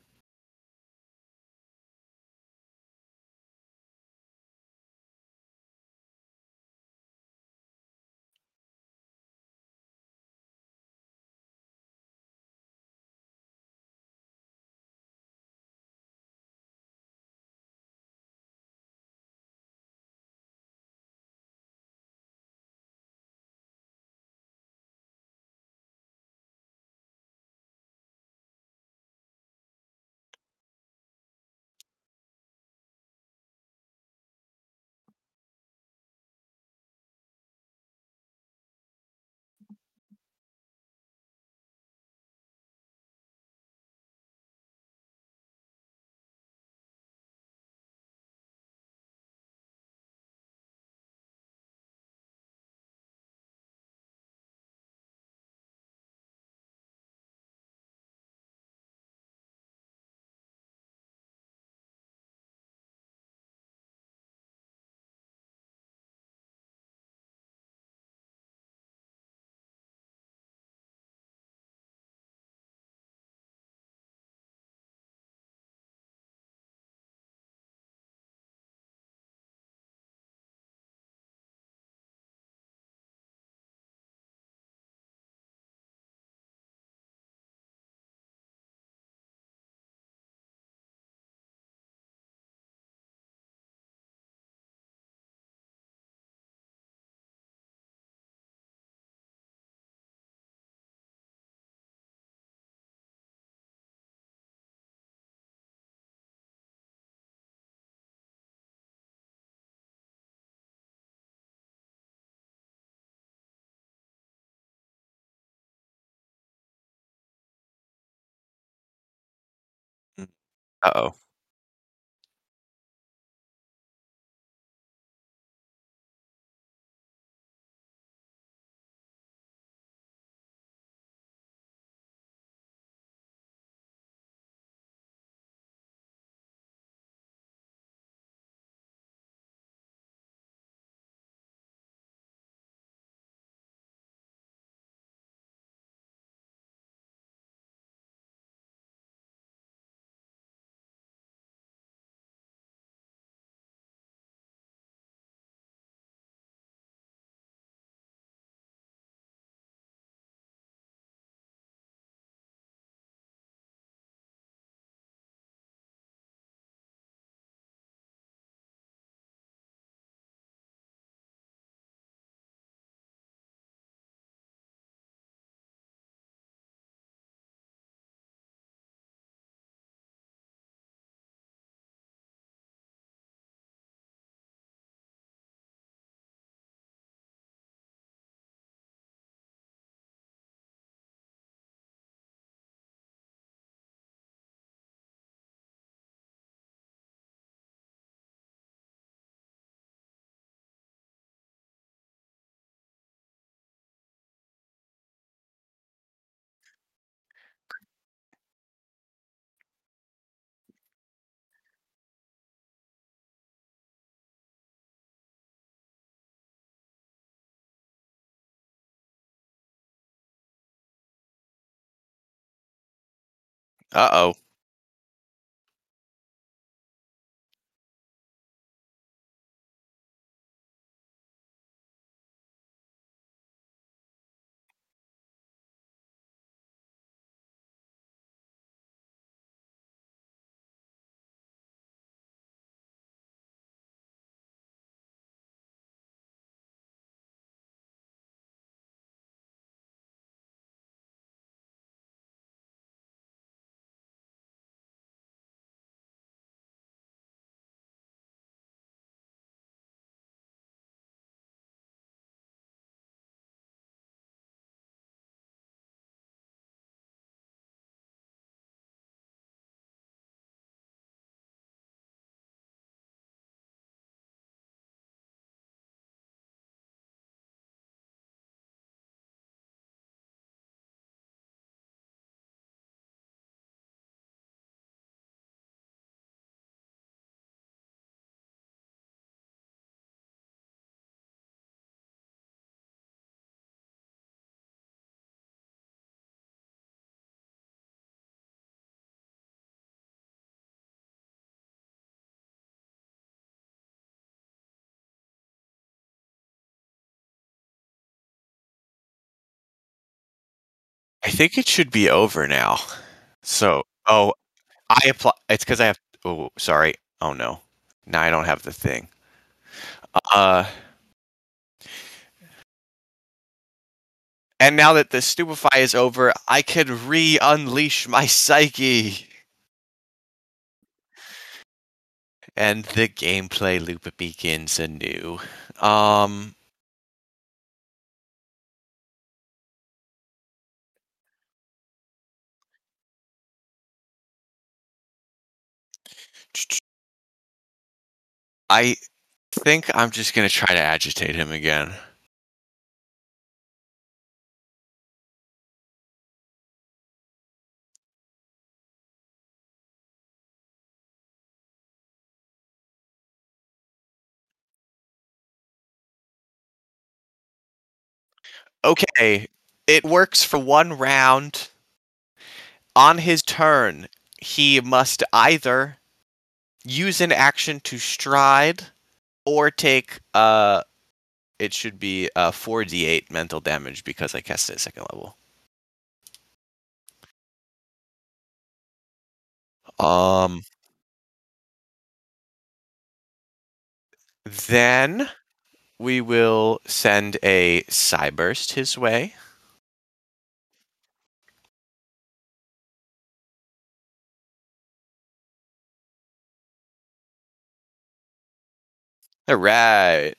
Mm. Uh-oh. Uh-oh. I think it should be over now. So oh, I apply it's 'cause I have oh, sorry. Oh, no. Now I don't have the thing. Uh and now that the stupefy is over, I could re-unleash my psyche. And the gameplay loop begins anew. Um I think I'm just gonna try to agitate him again. Okay, it works for one round. On his turn, he must either use an action to stride or take, uh it should be, uh, four d eight mental damage because I cast it at second level. Um then we will send a Psyburst his way. Alright.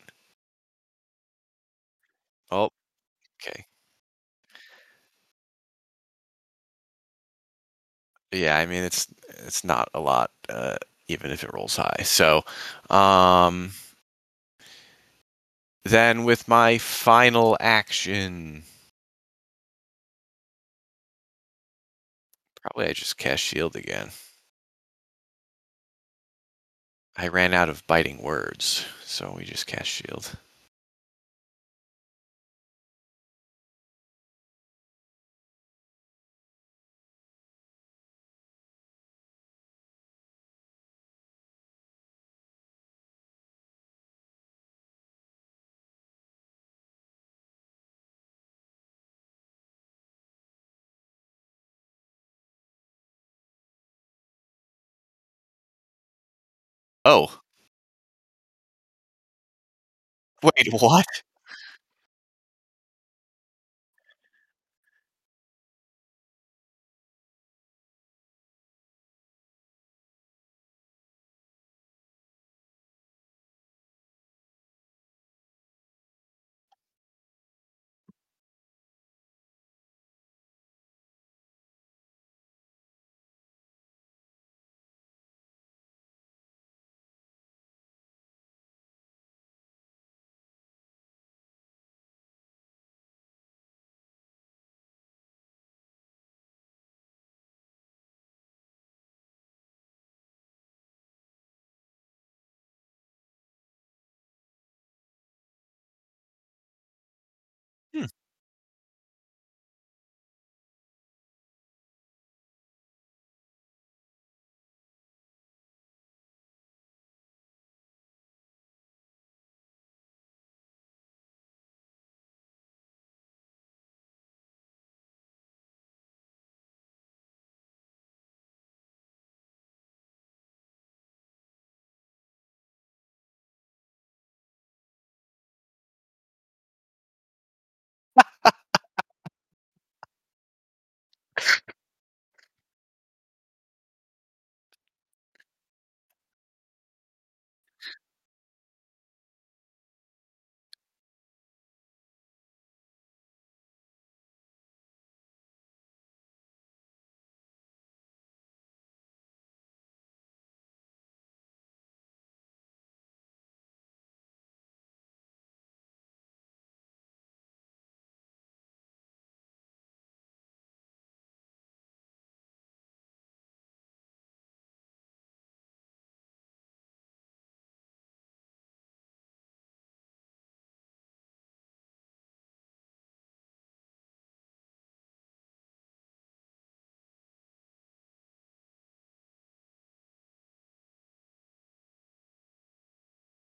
Oh, okay. Yeah, I mean, it's it's not a lot, uh, even if it rolls high. So, um then with my final action probably I just cast shield again. I ran out of biting words, so we just cast shield. Oh. Wait, what?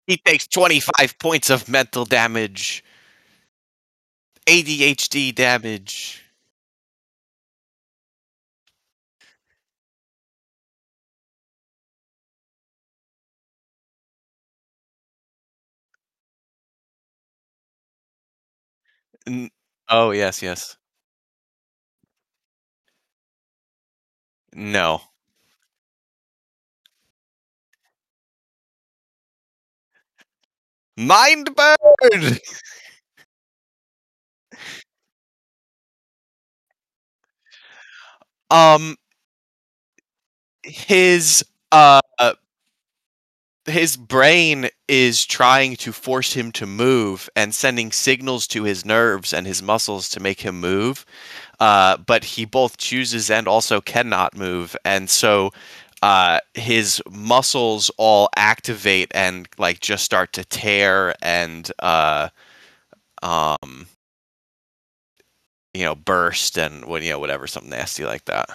He takes twenty-five points of mental damage. A D H D damage. N Oh, yes, yes. No. Mind burn! Um, his, uh his brain is trying to force him to move and sending signals to his nerves and his muscles to make him move. Uh, but he both chooses and also cannot move, and so uh, his muscles all activate and like just start to tear and uh, um, you know, burst and what you know whatever, something nasty like that.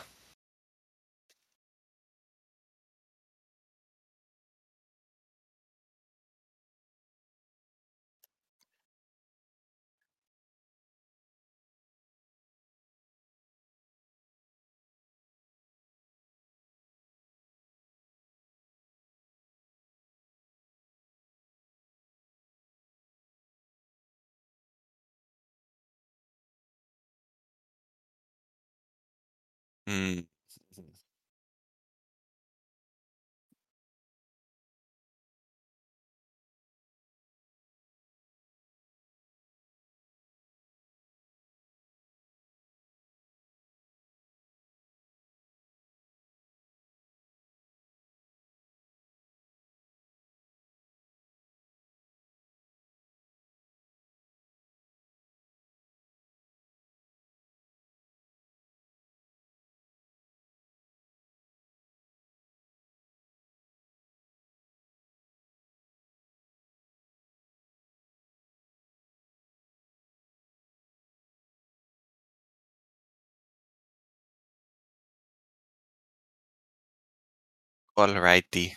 Mm. Alrighty.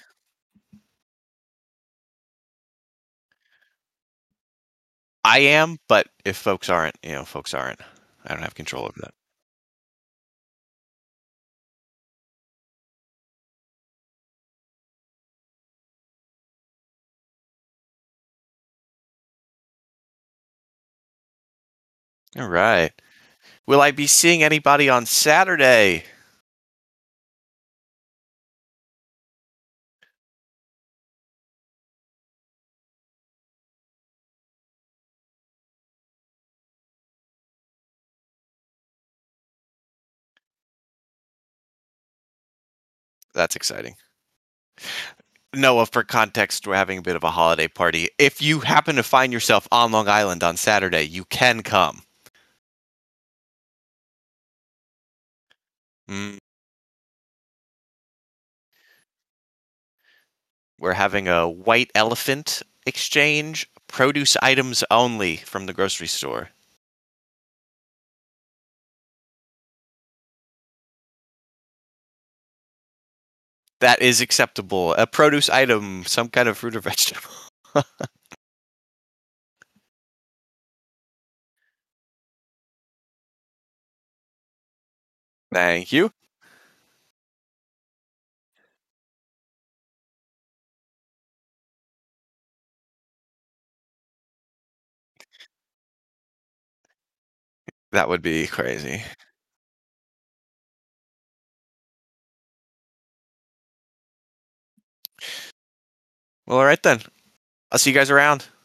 I am, but if folks aren't, you know, folks aren't. I don't have control over that. All right. Will I be seeing anybody on Saturday? That's exciting. Noah, for context, we're having a bit of a holiday party. If you happen to find yourself on Long Island on Saturday, you can come. Mm, we're having a white elephant exchange, produce items only from the grocery store. That is acceptable. A produce item, some kind of fruit or vegetable. Thank you. That would be crazy. Well, all right then. I'll see you guys around.